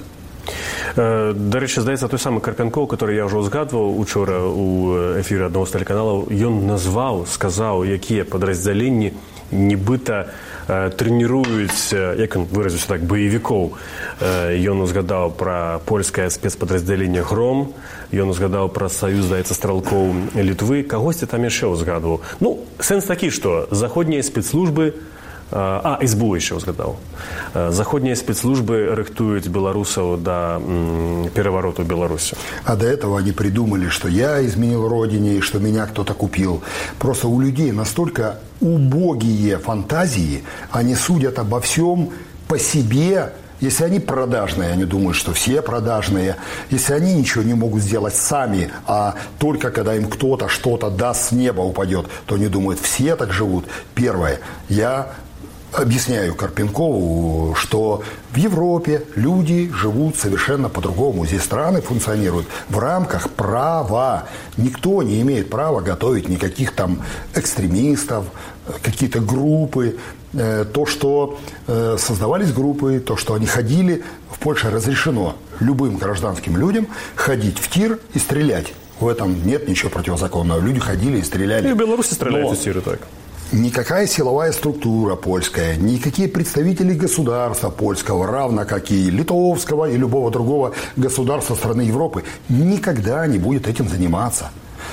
До рэчы, здаецца, той самы Карпянкоў, который я ўжо згадваў учора ў эфіры аднаго з тэлеканалаў, ён назваў, сказаў, якія падраздзяленні нібыта трэніруюць, як ён выразіўся так, баевікоў. Ён узгадаў пра польскае спецпадраздзяленне «Гром», ён узгадаў пра саюз, здаецца, стралкоў Літвы, кагосьці там яшчэ ўзгадваў. Ну, сэнс такі, што заходнія спецслужбы, а, эс бэ у еще узгадал. Заходние спецслужбы рыхтуют белорусов до м, переворота в Беларуси. А до этого они придумали, что я изменил родине, и что меня кто-то купил. Просто у людей настолько убогие фантазии, они судят обо всем по себе. Если они продажные, они думают, что все продажные. Если они ничего не могут сделать сами, а только когда им кто-то что-то даст, с неба упадет, то они думают, все так живут. Первое. Я объясняю Карпенкову, что в Европе люди живут совершенно по-другому. Здесь страны функционируют в рамках права. Никто не имеет права готовить никаких там экстремистов, какие-то группы. То, что создавались группы, то, что они ходили, в Польше разрешено любым гражданским людям ходить в тир и стрелять. В этом нет ничего противозаконного. Люди ходили и стреляли. И в Беларуси стреляют в тиры так. Никакая силовая структура польская, никакие представители государства польского, равно как и литовского и любого другого государства страны Европы, никогда не будет этим заниматься.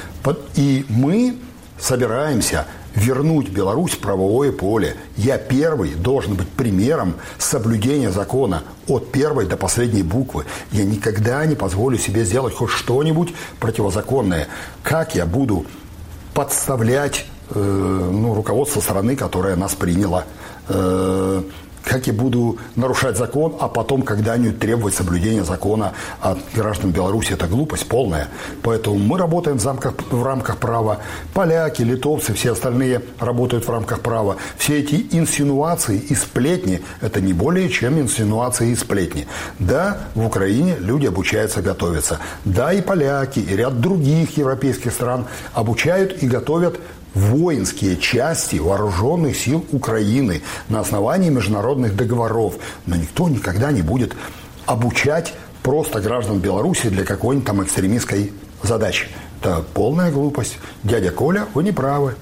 И мы собираемся вернуть Беларусь в правовое поле. Я первый должен быть примером соблюдения закона от первой до последней буквы. Я никогда не позволю себе сделать хоть что-нибудь противозаконное. Как я буду подставлять ну, руководство страны, которое нас приняло, э, как я буду нарушать закон, а потом когда-нибудь требовать соблюдения закона от граждан Беларуси. Это глупость полная. Поэтому мы работаем в рамках, в рамках права. Поляки, литовцы, все остальные работают в рамках права. Все эти инсинуации и сплетни – это не более чем инсинуации и сплетни. Да, в Украине люди обучаются готовиться. Да, и поляки, и ряд других европейских стран обучают и готовят воинские части вооруженных сил Украины на основании международных договоров. Но никто никогда не будет обучать просто граждан Беларуси для какой-нибудь там экстремистской задачи. Это полная глупость. Дядя Коля, вы не правы.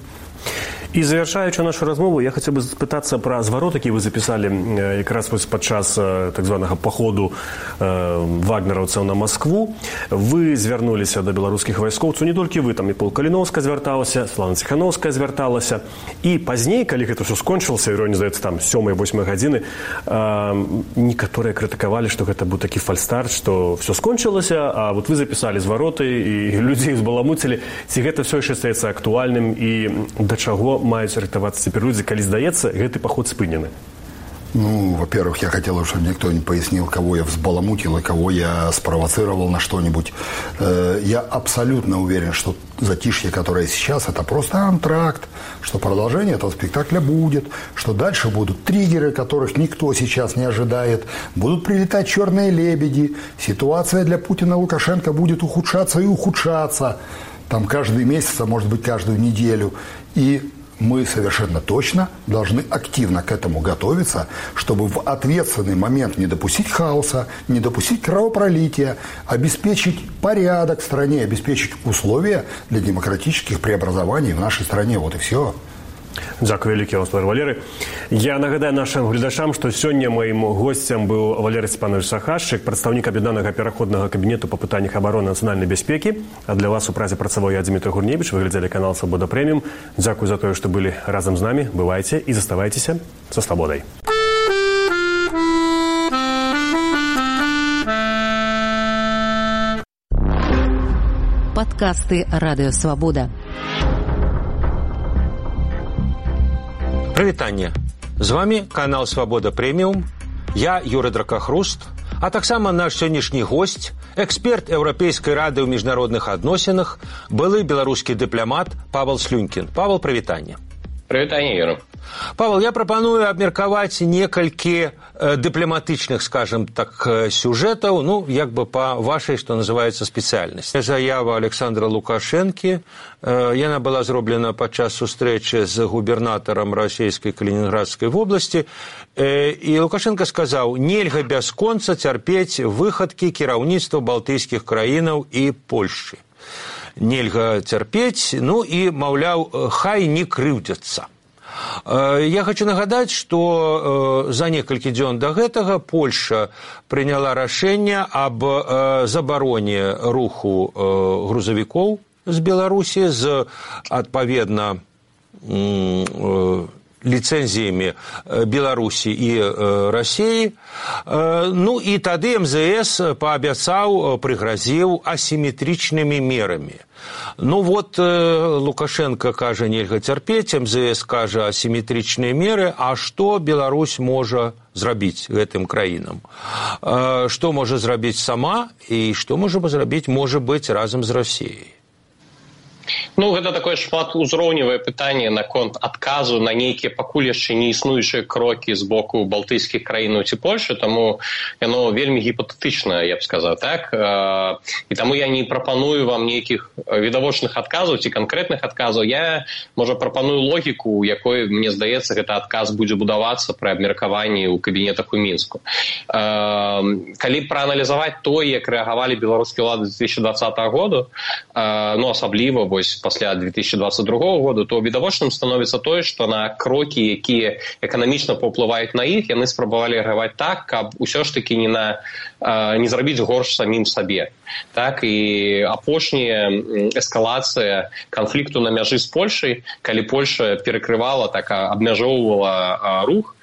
І завершаючи нашу розмову, я хотів би спитатися про зворот, який ви записали якраз під час так званого походу вагнерівців на Москву. Ви звернулися до білоруських військовців, не тільки ви, там і Пол Каліновська зверталася, Слава Ціхановська зверталася. І пізніше, коли це все скончилося, іронія, здається, там сьомої-восьмої години, некоторые критикували, що це був такий фальстарт, що все скончилося, а от ви записали звороти і людей збаламутили. Ці це все ще стається актуальним і до чого мають рятуватися тепер люди, коли, здається, гэты поход спынены? Ну, во-первых, я хотел, чтобы никто не пояснил, кого я взбаламутил и кого я спровоцировал на что-нибудь. Я абсолютно уверен, что затишье, которое сейчас, это просто антракт, что продолжение этого спектакля будет, что дальше будут триггеры, которых никто сейчас не ожидает, будут прилетать черные лебеди, ситуация для Путина и Лукашенко будет ухудшаться и ухудшаться, там каждый месяц, а может быть каждую неделю. И мы совершенно точно должны активно к этому готовиться, чтобы в ответственный момент не допустить хаоса, не допустить кровопролития, обеспечить порядок в стране, обеспечить условия для демократических преобразований в нашей стране. Вот и все. Дзякуй вялікі вам, спадар Валерый. Я нагадаю нашим гледачам, што сёння маім госцем быў Валерый Степанович Сахашчык, прадстаўнік аб'яднанага пераходнага кабінету па пытаннях абароны нацыянальнай бяспекі. А для вас у празе працаваў я, Дмітрий Гурневіч. Вы глядзелі канал «Свабода Прэміум». Дзякуй за тое, што былі разам з намі. Бывайце і заставайцеся са свабодай. Подкасты «Радио Свобода». Прывітанне. З вами канал «Свабода Прэміум». Я Юрый Дракахруст, а таксама наш сённяшні госць, эксперт Еўрапейскай рады ў міжнародных адносінах, былы беларускі дыпламат Павел Слюнькін. Павел, прывітанне. Прывітанне, Юра. Павел, я прапаную абмеркаваць некалькі э, дыпламатычных, скажем так, сюжэтаў, ну, як бы па вашай, што называецца, спецыяльнасці. Заява Александра Лукашэнкі, э, яна была зроблена падчас сустрэчы з губернатарам расійскай Калінінградскай вобласці, э, і Лукашенко сказаў, нельга бясконца цярпець выхадкі кіраўніцтва балтыйскіх краінаў і Польшчы. Нельга цярпець, ну і, маўляў, хай не крыўдзяцца. Я хочу нагадаць, што за некалькі дзён да гэтага Польша прыняла рашэнне аб забароне руху грузавікоў з Беларусі з, адпаведна, ліцэнзіямі Беларусі і Расіі. Ну і тады эм зэ эс паабяцаў, прыгразіў асіметрычнымі мерамі. Ну вот Лукашенко кажа, нельга цярпець, эм зэ эс кажа асіметрычныя меры, а што Беларусь можа зрабіць гэтым краінам? Што можа зрабіць сама і што можа зрабіць, можа быць, разам з Расіяй? Ну, гэта такое шматузроўневае пытанне наконт адказу на нейкія пакуль яшчэ не існуючыя крокі з боку балтыйскіх краінаў ці Польшы, таму яно вельмі гіпатэтычнае, я б сказаў, так? І таму я не прапаную вам нейкіх відавочных адказаў ці канкрэтных адказаў. Я, можа, прапаную логіку, у якой, мне здаецца, гэты адказ будзе будавацца пры абмеркаванні ў кабінетах у Мінску. Калі прааналізаваць то, як рэагавалі беларускія ўлады з две тысячи двадцатого году, ну, асабліва, вось пасля две тысячи двадцать другого года, то відавочным становіцца тое, што на крокі, якія эканамічна паўплываюць на іх, яны спрабавалі рэагаваць так, каб усё ж такі не, на, не зрабіць горш самім сабе. Так, і апошняя эскалацыя канфлікту на мяжы з Польшай, калі Польша перакрывала, так, абмяжоўвала рух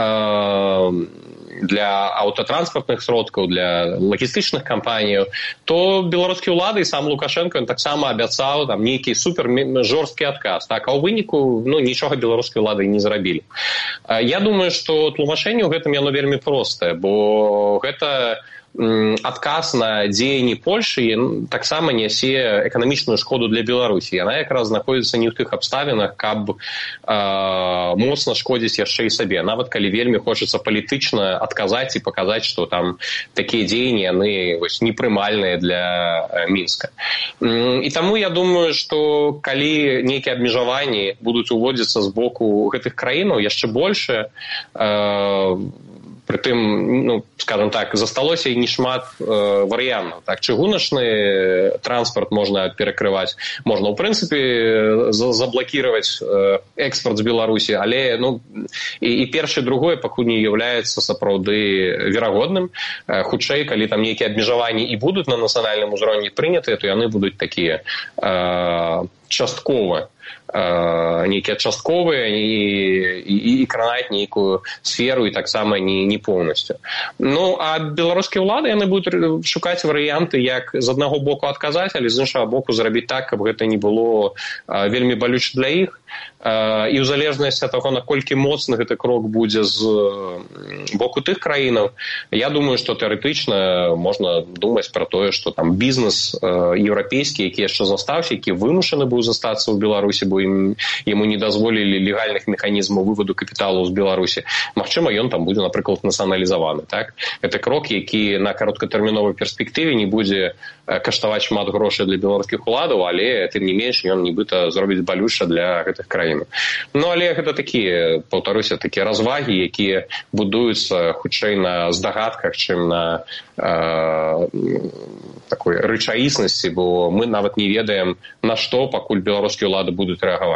для аўтатранспартных сродкаў, для лагістычных кампаніяў, то беларускія ўлады і сам Лукашенко таксама абяцаў там нейкі супер жорсткі адказ, так, а ў выніку, ну, нічога беларускія ўлады не зрабілі. Я думаю, што тлумачэнне ў гэтым яно вельмі простае, бо гэта адказ на дзеянні Польшы таксама нясе эканамічную шкоду для Беларусі. Яна якраз знаходзіцца не ў тых абставінах, каб э, моцна шкодзіць яшчэ і сабе. Нават калі вельмі хочацца палітычна адказаць і паказаць, што там такія дзеянні яны вось непрымальныя для Мінска. І таму я думаю, што калі нейкія абмежаванні будуць уводзіцца з боку гэтых краінаў яшчэ больше, э, притым, ну, скажем так, засталося і не шмат э, варыянтаў. Так, чыгуначны транспорт можна перакрываць, можна, ў прынцыпе, заблакіраваць э, экспорт з Беларусі, але, ну, і, і першае, другое пакуль не з'яўляецца сапраўды верагодным. Э, хутчэй, калі там нейкія абмежаванні і будуць на нацыянальным узроўні прынятыя, то яны будуць такія э, часткова, нейкія частковыя і, і, і кранаць нейкую сферу і таксама не, не поўнасцю. Ну, а беларускія ўлады, яны будуць шукаць варыянты, як з аднаго боку адказаць, але з іншага боку зрабіць так, каб гэта не было а, вельмі балюча для іх. А, і ў залежнасці ад таго, наколькі моцны гэты крок будзе з боку тых краінаў, я думаю, што тэарэтычна можна думаць пра тое, што там бізнес а, еўрапейскі, які яшчэ застаўся, які вымушаны быў застацца ў Беларусі, бо ім, яму не дазволілі легальных механізмаў выводу капіталу з Беларусі. Магчыма, ён там будзе, напрыклад, нацыяналізаваны. Так? Гэта крок, які на кароткатэрміновай перспектыве не будзе каштаваць шмат грошай для беларускіх уладаў, але, тым не менш, ён нібыта зробіць балюча для гэтых краін. Ну, але гэта такія, паўтаруся, такія развагі, якія будуюцца хутчэй на здагадках, чым на э, такой рэчаіснасці, бо мы нават не ведаем, на што пакуль беларускія ўлады будуць рэагаваць.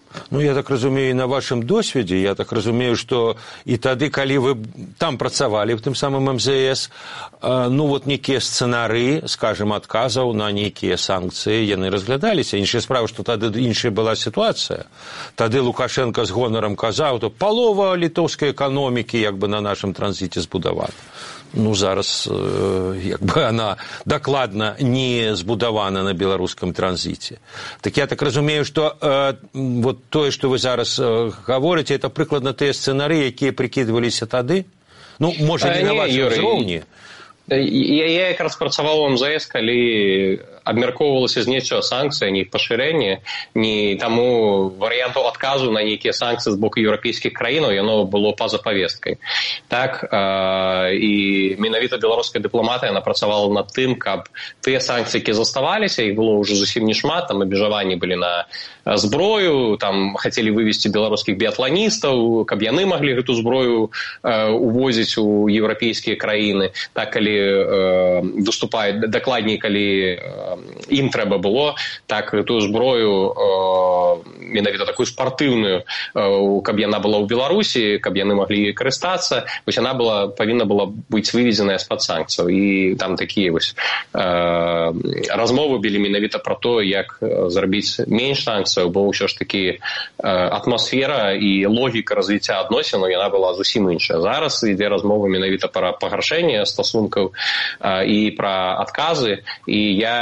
Ну, я так разумею, на вашым досведзе, я так разумею, што і тады, калі вы там працавалі, в тым самым эм зэ эс, ну, вот нейкія сцэнарыі, скажем, адказаў на нейкія санкцыі, яны разглядаліся. Іншая справа, што тады іншая была сітуацыя. Тады Лукашенко з гонарам казаў, то палова літоўскай эканомікі як бы на нашым транзіце збудавана. Ну, зараз як бы она дакладна не збудавана на беларускам транзіце. Так я так разумею, што э, вот тое, што вы зараз э, гаворыце, это прыкладна тыя сцэнарыі, якія прыкідваліся тады? Ну, можа, не на вашым узроўні. Я, я якраз працаваў у эм зэ эс, калі абмяркоўвалася зняцце санкцый, а не іх пашырэнне, не таму варыянтаў адказу на нейкія санкцыі з боку еўрапейскіх краінаў, яно было па-за павесткай. Так, э, і менавіта беларуская дыпламатыя, яна працавала над тым, каб тыя санкцыі, якія заставаліся, іх было ўжо зусім не шмат, там абмежаванні былі на зброю, там хацелі вывесці беларускіх біятланістаў, каб яны маглі гэту зброю э, увозіць у еўрапейскія краіны, так, калі э, выступаюць, дакладней, калі э, ім трэба было, так, тую зброю, э, менавіта такую спартыўную, э, каб яна была ў Беларусі, каб яны маглі карыстацца, вось яна была, павінна была быць выведзеная з-пад санкцыяў. І там такія вось э, размовы былі менавіта пра то, як зрабіць менш санкцыяў, бо ўсё ж такі э, атмасфера і логіка развіцця адносінаў, яна была зусім іншая. Зараз ідзе размова менавіта пра пагаршэнне стасункаў э, і пра адказы, і я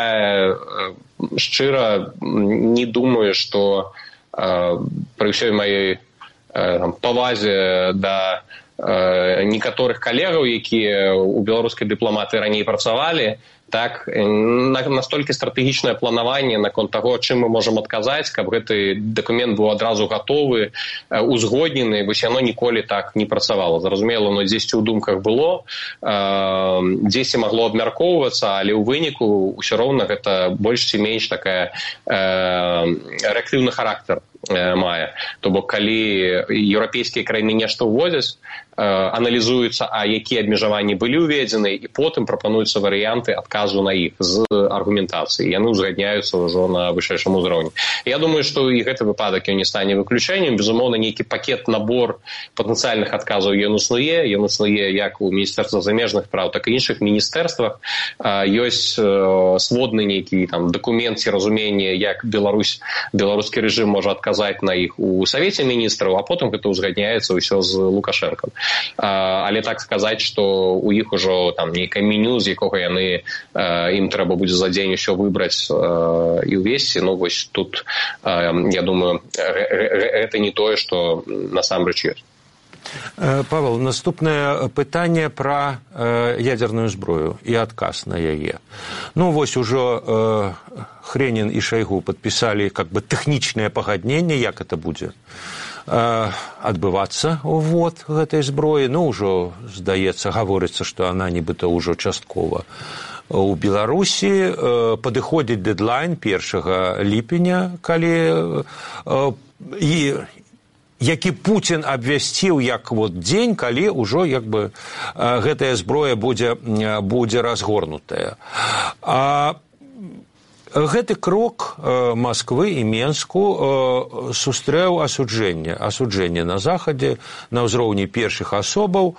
шчыра не думаю, што э, пры ўсёй маёй э, павазе да э, некаторых калегаў, якія ў беларускай дыпламатыі раней працавалі, так, настолькі стратэгічнае планаванне наконт таго, чым мы можам адказаць, каб гэты дакумент быў адразу гатовы, узгоднены, вось яно ніколі так не працавала. Зразумела, оно дзесьці ў думках было, дзесьці магло абмяркоўвацца, але ў выніку ўсё роўна гэта больш ці менш такая рэактыўны характар мае. То бок, калі еўрапейскія краіны нешта ўводзяць, аналізуюцца, а якія абмежаванні былі ўведзены, і потым прапануюцца варыянты адказу на іх з аргументацыяй. Яны ўзгадняюцца ўжо на вышэйшым узроўні. Я думаю, што і гэты выпадак не стане выключэннем. Безумоўна, нейкі пакет, набор патэнцыяльных адказаў ён існуе. Ён існуе як у Міністэрства замежных праў, так і іншых міністэрствах. Ёсць сводны нейкі там дакумент ці разуменне, як Беларусь, беларускі рэжым можа адказаць на іх у Савеце міністраў, а потым гэта ўзгадняецца ўсё з Лукашэнкам. Але так сказаць, што у іх ужо там нейкае меню, з якога яны, ім трэба будзе за дзень усё выбраць і ўвесці, ну вось тут, я думаю, гэта не тое, што насамрэч ёсць. Павел, наступнае пытанне пра ядерную зброю і адказ на яе. Ну, вось ужо Хренін і Шайгу падпісалі как бы тэхнічнае пагадненне, як это будзе адбывацца ўвод гэтай зброі. Ну, ўжо, здаецца, гаворыцца, што она нібыта ўжо часткова у Беларусі. Падыходзіць дэдлайн першага ліпеня, калі і які Пуцін абвясціў як вот дзень, калі ўжо як бы гэтая зброя будзе, будзе разгорнутая. А гэты крок Масквы і Менску сустрэў асуджэнне, асуджэнне на Захадзе, на ўзроўні першых асобаў,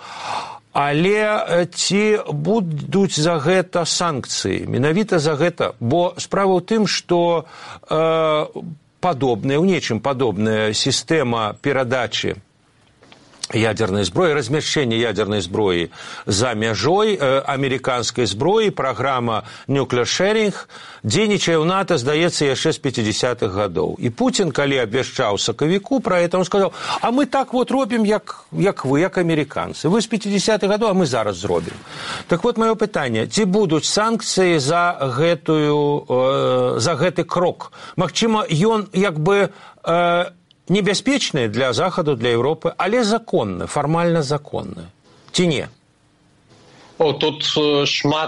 але ці будуць за гэта санкцыі? Менавіта за гэта, бо справа ў тым, што падобная, у нечым падобная сістэма перадачы ядерной зброі, размяшчэнне ядерной зброі за мяжой э, амерыканскай зброі, праграма Nuclear Sharing, дзейнічае ў НАТО, здаецца, яшчэ з пяцідзясятых гадоў. І Пуцін, калі абвяшчаў сакавіку пра гэта, он сказаў, а мы так вот робім, як, як вы, як амерыканцы. Вы з пяцідзясятых гадоў, а мы зараз зробім. Так вот, маё пытанне, ці будуць санкцыі за гэтую, э, за гэты крок? Магчыма, ён, як бы, э, небяспечны для Захаду, для Европы, але законны, фармальна законны. Ці не? О, тут шмат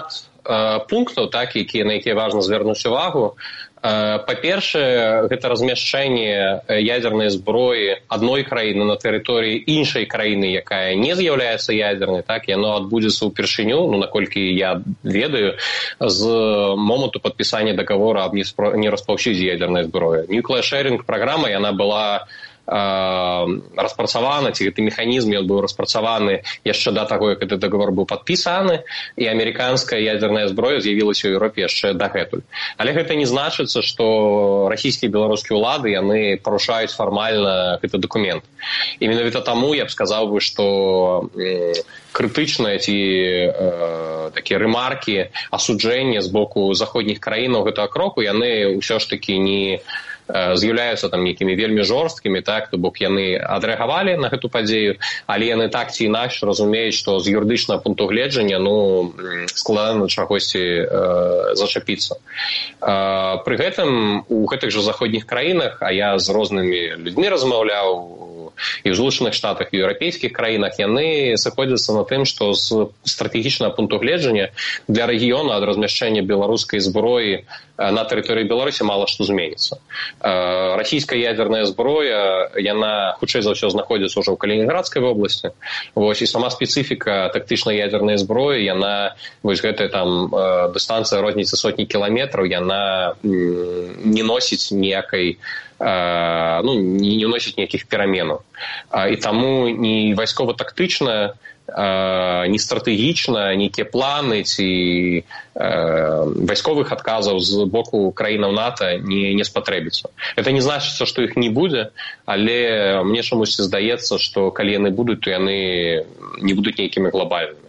э, пунктаў, так, які, на якія важна звярнуць увагу. Э, па-першае, гэта размяшчэнне ядзернай зброі адной краіны на тэрыторыі іншай краіны, якая не з'яўляецца ядзернай, так, яно адбудзецца ўпершыню, ну, наколькі я ведаю, з моманту падпісання даговора аб нераспаўсюддзі ядзернай зброі. Nuclear Sharing праграма, яна была распрацаваны, ці гэты механізм ён быў распрацаваны яшчэ да таго, як гэты даговор быў падпісаны, і амерыканская ядзерная зброя з'явілася ў Еўропе яшчэ дагэтуль. Але гэта не значыцца, што расійскія і беларускія ўлады яны парушаюць фармальна гэты дакумент. І менавіта таму я б сказаў бы, што крытычныя ці э, такія рэмаркі, асуджэння з боку заходніх краінаў гэтага кроку, яны ўсё ж такі не з'яўляюцца там нейкімі вельмі жорсткімі, так, то бок яны адрэагавалі на гэту падзею, але яны так ці інакш разумеюць, што з юрыдычнага пункту гледжання, ну, складана чагосьці э, зачапіцца. Э, пры гэтым у гэтых жа заходніх краінах, а я з рознымі людзьмі размаўляў, і ў Злучаных Штатах, і ў еўрапейскіх краінах, яны сыходзяцца на тым, што з стратэгічнага пункту гледжання для рэгіёну ад размяшчэння беларускай зброі на тэрыторыі Беларусі мала што зменіцца. Расійская ядзерная зброя, яна хутчэй за ўсё знаходзіцца ўжо ў Калінінградскай вобласці. Вось, і сама спецыфіка тактычнай ядзернай зброі, яна, вось гэтая там дыстанцыя розніцы сотні кіламетраў, яна не носіць ніякай ну, не уносіць ніякіх пераменаў. І таму ні вайскова-тактычна, ні стратэгічна, нейкія планы ці вайсковых адказаў з боку краінаў НАТО не, не спатрэбіцца. Это не значыцца, што іх не будзе, але мне чамусьці здаецца, што калі яны будуць, то яны не будуць нейкімі глобальнымі.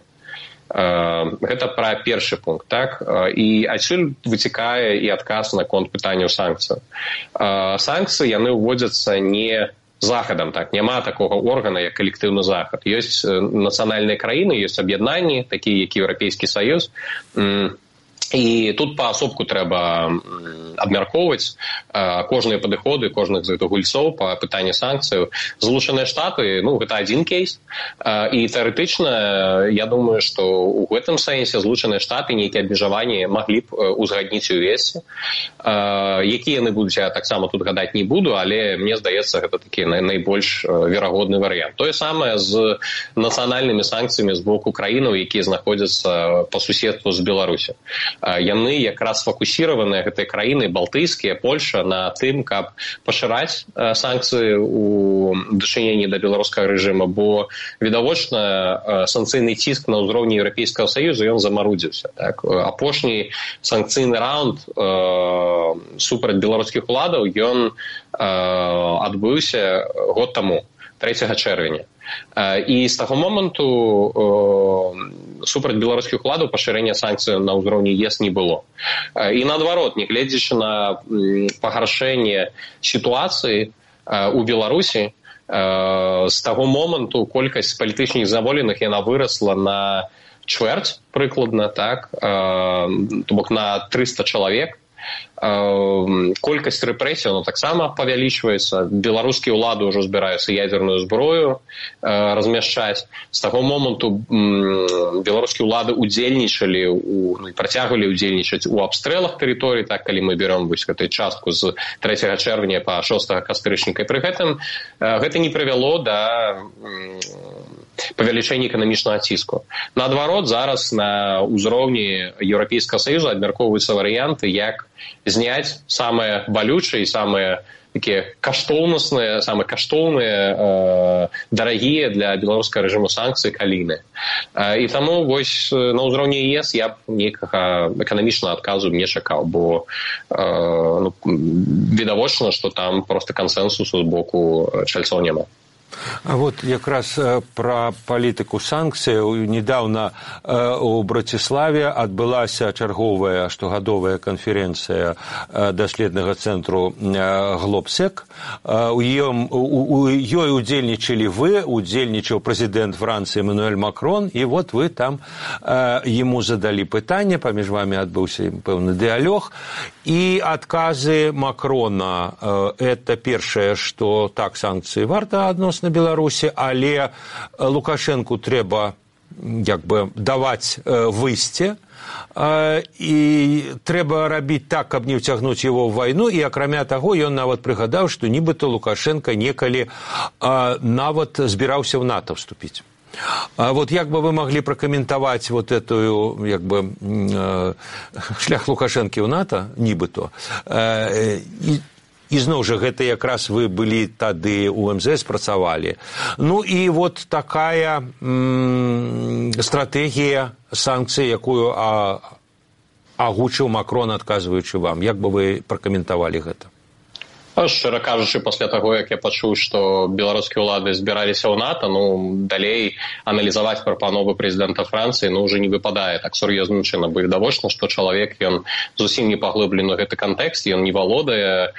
Гэта пра першы пункт, так? І адсюль выцікае і адказ наконт пытанняў санкцый. Санкцыі, яны ўводзяцца не захадам, так? Няма такога органа, як калектыўны захад. Ёсць нацыянальныя краіны, ёсць аб'яднанні, такія, як Еўрапейскі Саюз, і тут паасобку трэба абмяркоўваць кожныя падыходы, кожных з гэтых гульцоў па пытанні санкцыяў. Злучаныя Штаты, ну, гэта адзін кейс, і тэарэтычна, я думаю, што ў гэтым сэнсе Злучаныя Штаты нейкія абмежаванні маглі б узгадніць увесці. Якія яны будуць, я таксама тут гадаць не буду, але мне здаецца, гэта такі найбольш верагодны варыянт. Тое самае з нацыянальнымі санкцыямі з боку краінаў, якія знаходзяцца па суседству з Беларусі. Яны якраз сфокусіраваныя, гэтыя краіны балтыйскія, Польша, на тым, каб пашыраць санкцыі ў дачыненні да беларускага рэжыма, бо відавочна санкцыйны ціск на ўзроўні Еўрапейскага Саюза ён замарудзіўся. Так? Апошні санкцыйны раунд э, супраць беларускіх уладаў ён э, адбыўся год таму, трэцяга чэрвеня. І з таго моманту э, супраць беларускіх уладаў пашырэння санкцый на ўзроўні ЕС не было. І наадварот, нягледзячы на пагаршэнне сітуацыі ў Беларусі, э, з таго моманту колькасць палітычных зняволеных яна вырасла на чвэрць прыкладна, так, э, то бок на трыста чалавек. Колькасць рэпрэсій ну, таксама павялічваецца. Беларускія ўлады ўжо збіраюцца ядзерную зброю э, размяшчаць. З таго моманту м, беларускія ўлады удзельнічалі у, ну, і працягвалі удзельнічаць у абстрэлах тэрыторый, так, калі мы берем вось гэтую частку з трэцяга чэрвеня па шостага кастрычніка. І пры гэтым э, гэта не прывяло да м, павелічэння эканамічнага ціску. Наадварот, зараз на ўзроўні Еўрапейскага Саюза абмяркоўваюцца варыянты, як зняць самыя балючыя і самыя такія каштоўнасныя, самыя каштоўныя, э, дарагія для беларускага рэжыму санкцыі каліны. Э, і таму вось на ўзроўні ЕС я б нейкага эканамічнага адказу не чакаў, бо э, ну, відавочна, што там проста кансэнсусу з боку чальцоў няма. А вот якраз пра палітыку санкцыяў недаўна у Браціславе адбылася чарговая штогадовая канферэнцыя даследнага цэнтру Глобсек. У ёй удзельнічалі вы, удзельнічаў прэзідэнт Францыі Эммануэль Макрон, і вот вы там яму задалі пытанне, паміж вамі адбыўся пэўны дыялог, і адказы Макрона – это першае, што так санкцыі варта адносна Беларусі, але Лукашэнку трэба як бы даваць выйсце, і трэба рабіць так, каб не ўцягнуць его ў вайну, і акрамя таго ён нават прыгадаў, што нібыта Лукашенко некалі нават збіраўся ў НАТО вступіць. А вот як бы вы могли прокомментовать вот эту, як бы, шлях Лукашенко в НАТО, нібыто, і І зноў жа, гэта якраз вы былі тады у эм зэ эс працавалі. Ну і вот такая м, стратэгія санкцый, якую а, агучыў Макрон, адказваючы вам. Як бы вы пракаментавалі гэта? Шчыра кажучы, пасля таго, як я пачуў, што беларускія ўлады збіраліся ў НАТО, ну, далей аналізаваць прапановы прэзідэнта Францыі, ну, уже не выпадае так сур'ёзным чынам, бо відавочна, што чалавек, ён зусім не паглыблены ў гэты кантэкст, ён не валодае,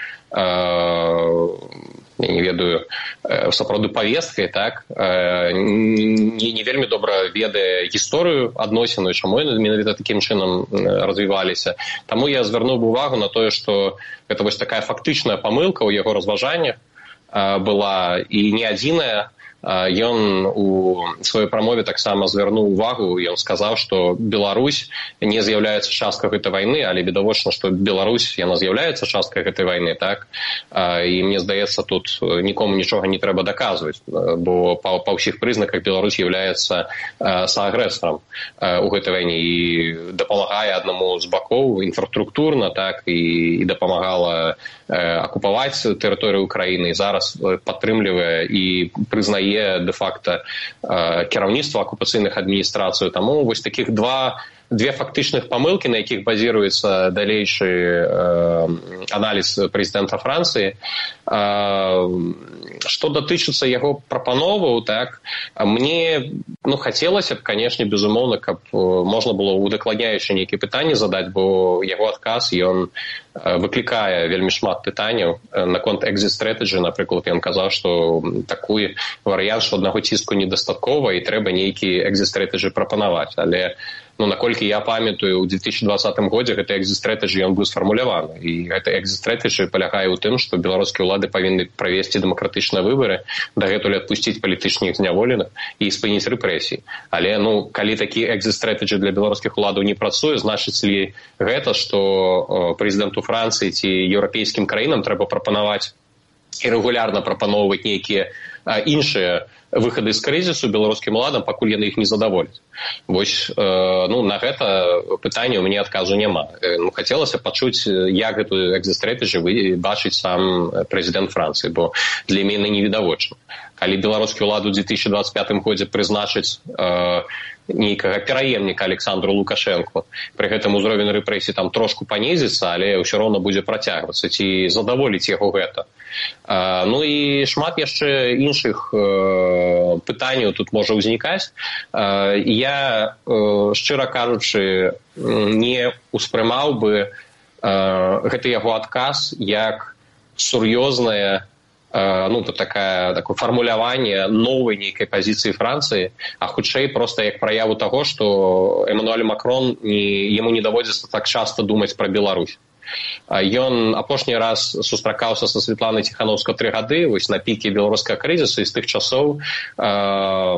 э, я не ведаю, э, сапраўды павесткай, так, э, не, не вельмі добра ведае гісторыю адносіну, чаму яны менавіта такім чынам развіваліся. Таму я звярнуў бы увагу на тое, што гэта вось такая фактычная памылка ў яго разважаннях э, была, і не адзіная. Ён у сваёй прамове таксама звярнуў увагу, ён сказаў, што Беларусь не з'яўляецца часткай гэтай вайны, але відавочна, што Беларусь, яна з'яўляецца часткай гэтай вайны, так? І мне здаецца, тут нікому нічога не трэба даказваць, бо па, па ўсіх прызнаках Беларусь з'яўляецца саагрэсарам у гэтай вайне і дапамагае аднаму з бакоў інфраструктурна, так, і, і дапамагала акупаваць тэрыторыю Украіны, і зараз падтрымлівае і прызнае де-факто кіраўніцтва акупацыйных адміністрацыяў. Таму вось такіх два две фактычных памылкі, на якіх базіруецца далейшы э, аналіз прэзідэнта Францыі. Э, што датычыцца яго прапановаў, так, мне, ну, хацелася б, канешне, безумоўна, каб можна было удакладняючы нейкія пытанні задаць, бо яго адказ, ён выклікае вельмі шмат пытанняў наконт экзіт-стрэтэджы. Напрыклад, ён казаў, што такой варыянт, што аднаго ціску недастаткова і трэба нейкі экзіт-стрэтэджы прапанаваць. Але ну, наколькі я памятаю, у две тысячи двадцатым годзе гэты экзіт-стрэтэджы ён быў сфармуляваны. І гэты экзіт-стрэтэджы палягае ў тым, што беларускія ўлады павінны правесці дэмакратычныя выбары, дагэтуль адпусціць палітычных зняволеных і спыніць рэпрэсіі. Але, ну, калі такі экзіт-стрэтэджы для беларускіх уладаў не працуе, значыць ли гэта, што прэзідэнту Францыі ці еўрапейскім краінам трэба прапанаваць і рэгулярна прапаноўваць нейкія іншыя выхады з крызісу беларускім уладам, пакуль яны іх не задаволяць. Вось, э, ну, на гэта пытанне ў мяне адказу няма. Ну, хацелася пачуць, як гэту экзіт-стрэтэджы бачыць сам прэзідэнт Францыі, бо для мяне невідавочна. Калі беларускія ўлады ў две тысячи двадцать пятым годзе прызначыць э, нейкага пераемніка Александру Лукашенко, пры гэтым узровень рэпрэсій там трошку панізіцца, але ўсё роўна будзе працягвацца, ці задаволіць яго гэта. Э, ну і шмат яшчэ іншых э, пытанняў тут можа ўзнікаць. Э, я, э, шчыра кажучы, не ўспрымаў бы э, гэты яго адказ як сур'ёзнае, ну, то такая, такое фармуляванне новай нейкай пазіцыі Францыі, а хутчэй проста як праяву таго, што Эммануэль Макрон не, яму не даводзіцца так часта думаць пра Беларусь. Ён апошні раз сустракаўся са Святланай Ціхановскай тры гады, вось на піке беларускага крызісу, і з тых часоў э,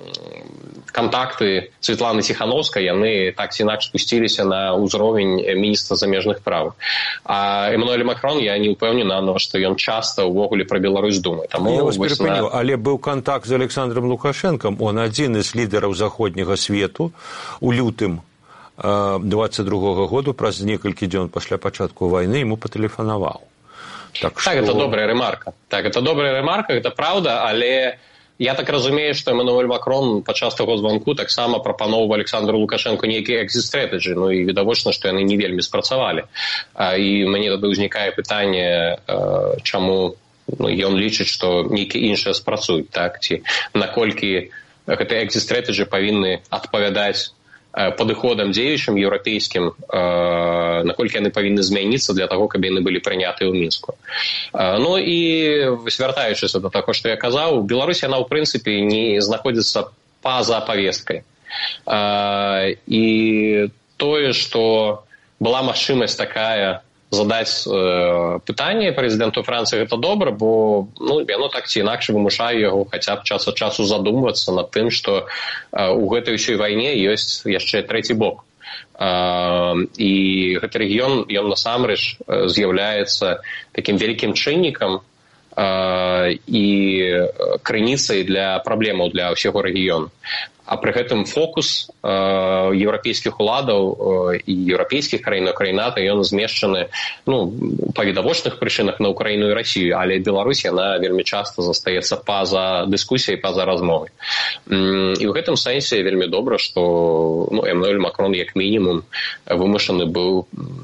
кантакты Святланы Ціхановскай, яны так ці інакш спусціліся на ўзровень міністра замежных праў. А Эммануэль Макрон, я не ўпэўнена, што ён часта ўвогуле пра Беларусь думае. Таму, я вас перапыніў, на... але быў кантакт з Александром Лукашенком, он адзін з лідараў заходняга свету у лютым двадцать другога году, праз некалькі дзён пасля пачатку вайны, ему патэлефанаваў. Так, так што... это добрая ремарка. Так, это добрая ремарка, это правда, але я так разумею, што Эммануэль Макрон падчас таго званку таксама прапаноўваў Александру Лукашенко нейкія экзіт-стрэтэджы, ну і відавочна, што яны не вельмі спрацавалі. І мяне тады ўзнікае пытанне, чаму ну, ён лічыць, што нейкія іншыя спрацуюць, так, ці наколькі гэтыя экзіт-стрэтэджы павінны адпавядаць падыходам дзеючым еўрапейскім, наколькі яны павінны змяніцца для таго, каб яны былі прынятыя ў Мінску. Ну і звяртаючыся да таго, што я казаў, Беларусь, яна ў прынцыпе не знаходзіцца па-за павесткай. І тое, што была магчымасць такая задаць э, пытанне прэзідэнту Францыі, гэта добра, бо ну, яно так ці інакш вымушае яго хаця б час ад часу задумвацца над тым, што э, у гэтай усёй вайне ёсць яшчэ трэці бок. Э, і гэты рэгіён, ён насамрэч з'яўляецца такім вялікім чыннікам э, і крыніцай для праблемаў для ўсяго рэгіёну. А пры гэтым фокус э, еўрапейскіх уладаў э, і еўрапейскіх краін, краінаты, ён змешчаны ну, па відавочных прычынах на Украіну і Расію, але Беларусь, яна вельмі часта застаецца па-за дыскусіяй, па-за размовай. І ў гэтым сэнсе вельмі добра, што ну, Эммануэль Макрон як мінімум вымушаны быў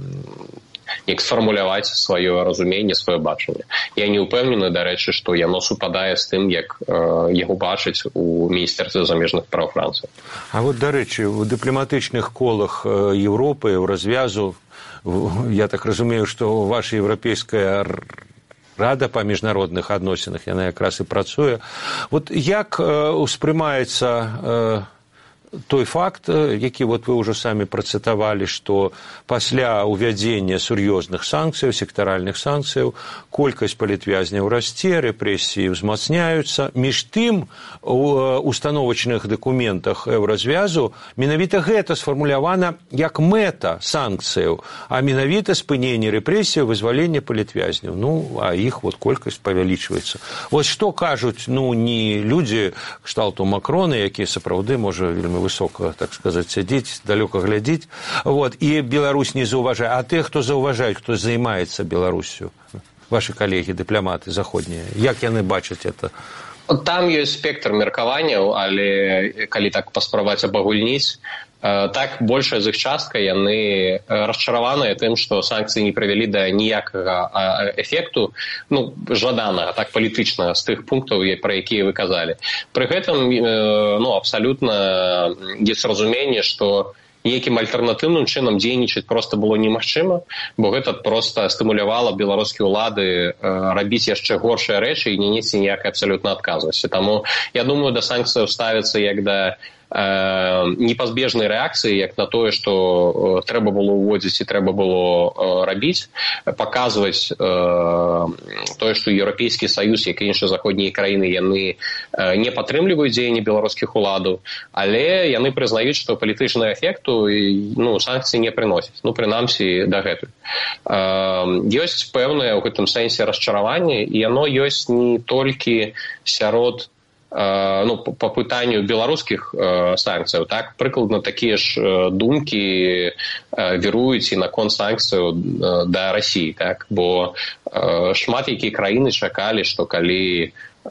як сфармуляваць сваё разуменне, сваё бачанне. Я не ўпэўнены, дарэчы, што яно супадае з тым, як э, яго бачыць у міністэрстве замежных спраў Францыі. А вот, дарэчы, у дыпламатычных колах Еўропы, у развязу, я так разумею, што ваша еўрапейская рада па міжнародных адносінах, яна якраз і працуе. Вот як э, успрымаецца э, той факт, які вот вы ўжо самі працытавалі, што пасля ўвядзення сур'ёзных санкцыяў, сектаральных санкцыяў, колькасць палітвязняў расце, рэпрэсіі ўзмацняюцца. Між тым, у установачных дакументах еўразвязу менавіта гэта сфармулявана як мэта санкцыяў, а менавіта спыненне рэпрэсіяў, вызваленне палітвязняў. Ну, а іх вот колькасць павялічваецца. Вось што кажуць, ну, не людзі кшталту Макрона, якія сапраўды, можа, вельмі высока, так сказаць, сядзіць, далёка глядзіць, вот, і Беларусь не заўважае. А тых, хто заўважаюць, хто займаецца Беларусю, ваши калегі, дыпламаты заходнія, як яны бачаць это? Там ёсць спектр меркаванняў, але калі так паспрабаваць абагульніць, так большая з іх частка яны расчараваныя тым, што санкцыі не прывялі да ніякага эфекту, ну, жаданага, так палітычнага, з тых пунктаў, пра якія вы казалі. Пры гэтым ну, абсалютна ёсць разуменне, што некім альтэрнатыўным чынам дзейнічаць проста было немагчыма, бо гэта проста стымулявала беларускія ўлады рабіць яшчэ горшыя рэчы і не несці ніякай абсалютна адказнасці. Таму, я думаю, да санкцыяў ставіцца як да непазбежнай рэакцыі, як на тое, што трэба было ўводзіць і трэба было рабіць, паказваць тое, што Еўрапейскі Саюз, як і іншыя заходнія краіны, яны не падтрымліваюць дзеянні беларускіх уладаў, але яны прызнаюць, што палітычнага эфекту ну, санкцыі не прыносяць, ну, прынамсі, дагэтуль. Ёсць пэўнае ў гэтым сэнсе расчараванне, і яно ёсць не толькі сярод ну, по пытанню беларускіх санкцыяў, так, прыкладна такія ж думкі віруюць і наконт санкцыяў да Расіі, так, бо шмат якія краіны чакалі, што калі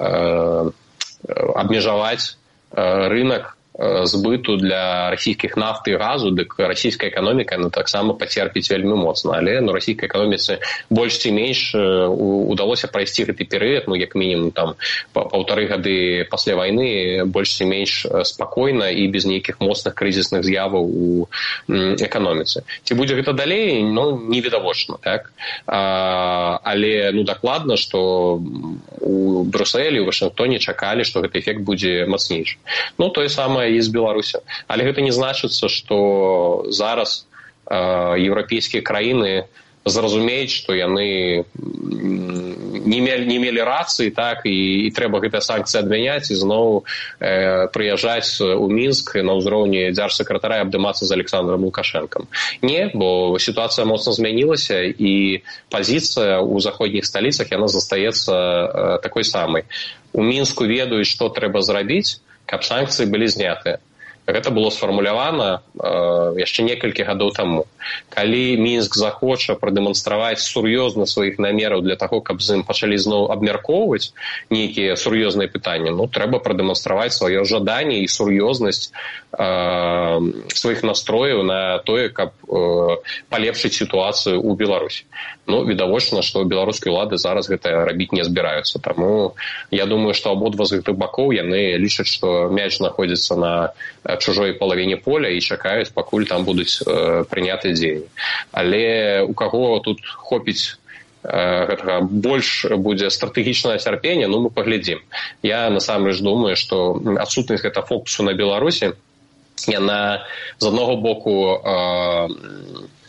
абмежаваць рынок збыту для расійскіх нафты і газу, дык расійская эканоміка ну, таксама пацерпіць вельмі моцна, але ну, расійскай эканоміцы больш ці менш удалося прайсці гэты перыяд, ну, як мінімум там паўтары гады пасля вайны больш ці менш спакойна і без нейкіх моцных крызісных з'яваў у эканоміцы. Ці будзе гэта далей, ну, невідавочна, так? А, але ну, дакладна, што у Брюсселі, у Вашынгтоне чакалі, што гэты эфект будзе мацнейшы. Ну, тое самае і з Беларусю. Але гэта не значыцца, што зараз э, еўрапейскія краіны зразумеюць, што яны не мелі, не мелі рацыі, так, і, і трэба гэтыя санкцыі адмяняць і зноў э, прыязджаць у Мінск на ўзроўні дзяржсакратара і абдымацца з Александром Лукашэнкам. Не, бо сітуацыя моцна змянілася і пазіцыя ў заходніх сталіцах яна застаецца э, такой самай. У Мінску ведаюць, што трэба зрабіць, каб санкцыі былі знятыя. Гэта было сфармулявана э, яшчэ некалькі гадоў таму. Калі Мінск захоча прадэманстраваць сур'ёзна сваіх намераў для таго, каб з ім пачалі зноў абмяркоўваць нейкія сур'ёзныя пытанні, ну, трэба прадэманстраваць сваё жаданне і сур'ёзнасць э, сваіх настрояў на тое, каб э, палепшыць сітуацыю ў Беларусі. Ну, відавочна, што беларускія ўлады зараз гэта рабіць не збіраюцца. Таму я думаю, што абодва з гэтых бакоў яны лічаць, што мяч знаходзіцца на чужой палавіне поля і чакаюць, пакуль там будуць э, прыняты дзеянні. Але у каго тут хопіць э, гэтага больш будзе стратэгічнае цярпенне, ну мы паглядзім. Я насамрэч думаю, што адсутнасць гэта фокусу на Беларусі, яна з аднаго боку э,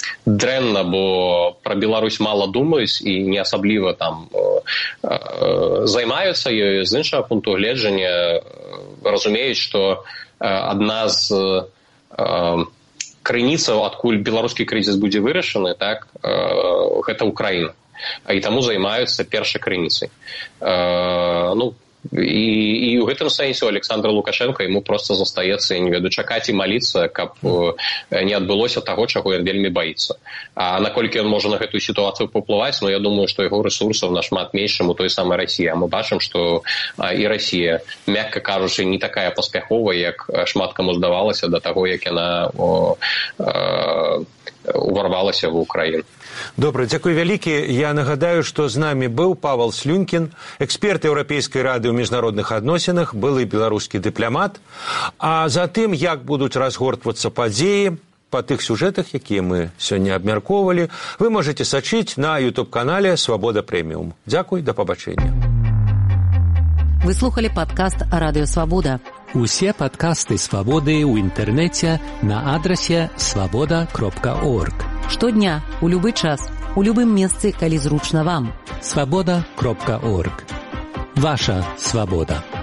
дрэнна, бо пра Беларусь мала думаюць і не асабліва там займаюцца ёю. З іншага пункту гледжання разумеюць, што адна з крыніцаў, адкуль беларускі крызіс будзе вырашаны, так, гэта Украіна. І таму займаюцца першай крыніцай. Ну, і, і ў гэтым сэнсе у Александра Лукашенко яму проста застаецца, я не ведаю, чакаць і маліцца, каб не адбылося таго, чаго ён вельмі баіцца. А наколькі ён можа на гэтую сітуацыю паўплываць, ну, я думаю, што яго рэсурсаў нашмат менш, чым у той самай Расіі. А мы бачым, што і Расія, мякка кажучы, не такая паспяховая, як шмат каму здавалася да таго, як яна о, о, уварвалася в Украіну. Добра, дзякуй вялікі. Я нагадаю, што з намі быў Павел Слюнкін, эксперт Еўрапейскай рады ў міжнародных адносінах, былы беларускі дыпламат. А затым, як будуць разгортвацца падзеі па тых сюжэтах, якія мы сёння абмяркоўвалі, вы можаце сачыць на ютуб-канале «Свабода Прэміум». Дзякуй, да пабачэння. Вы слухалі падкаст «Радыё Свабода». Усе падкасты «Свабоды» ў інтэрнэце на адрасе свабода кропка орг. Штодня, у любы час, у любым месцы, калі зручна вам. свабода кропка орг. Ваша свабода.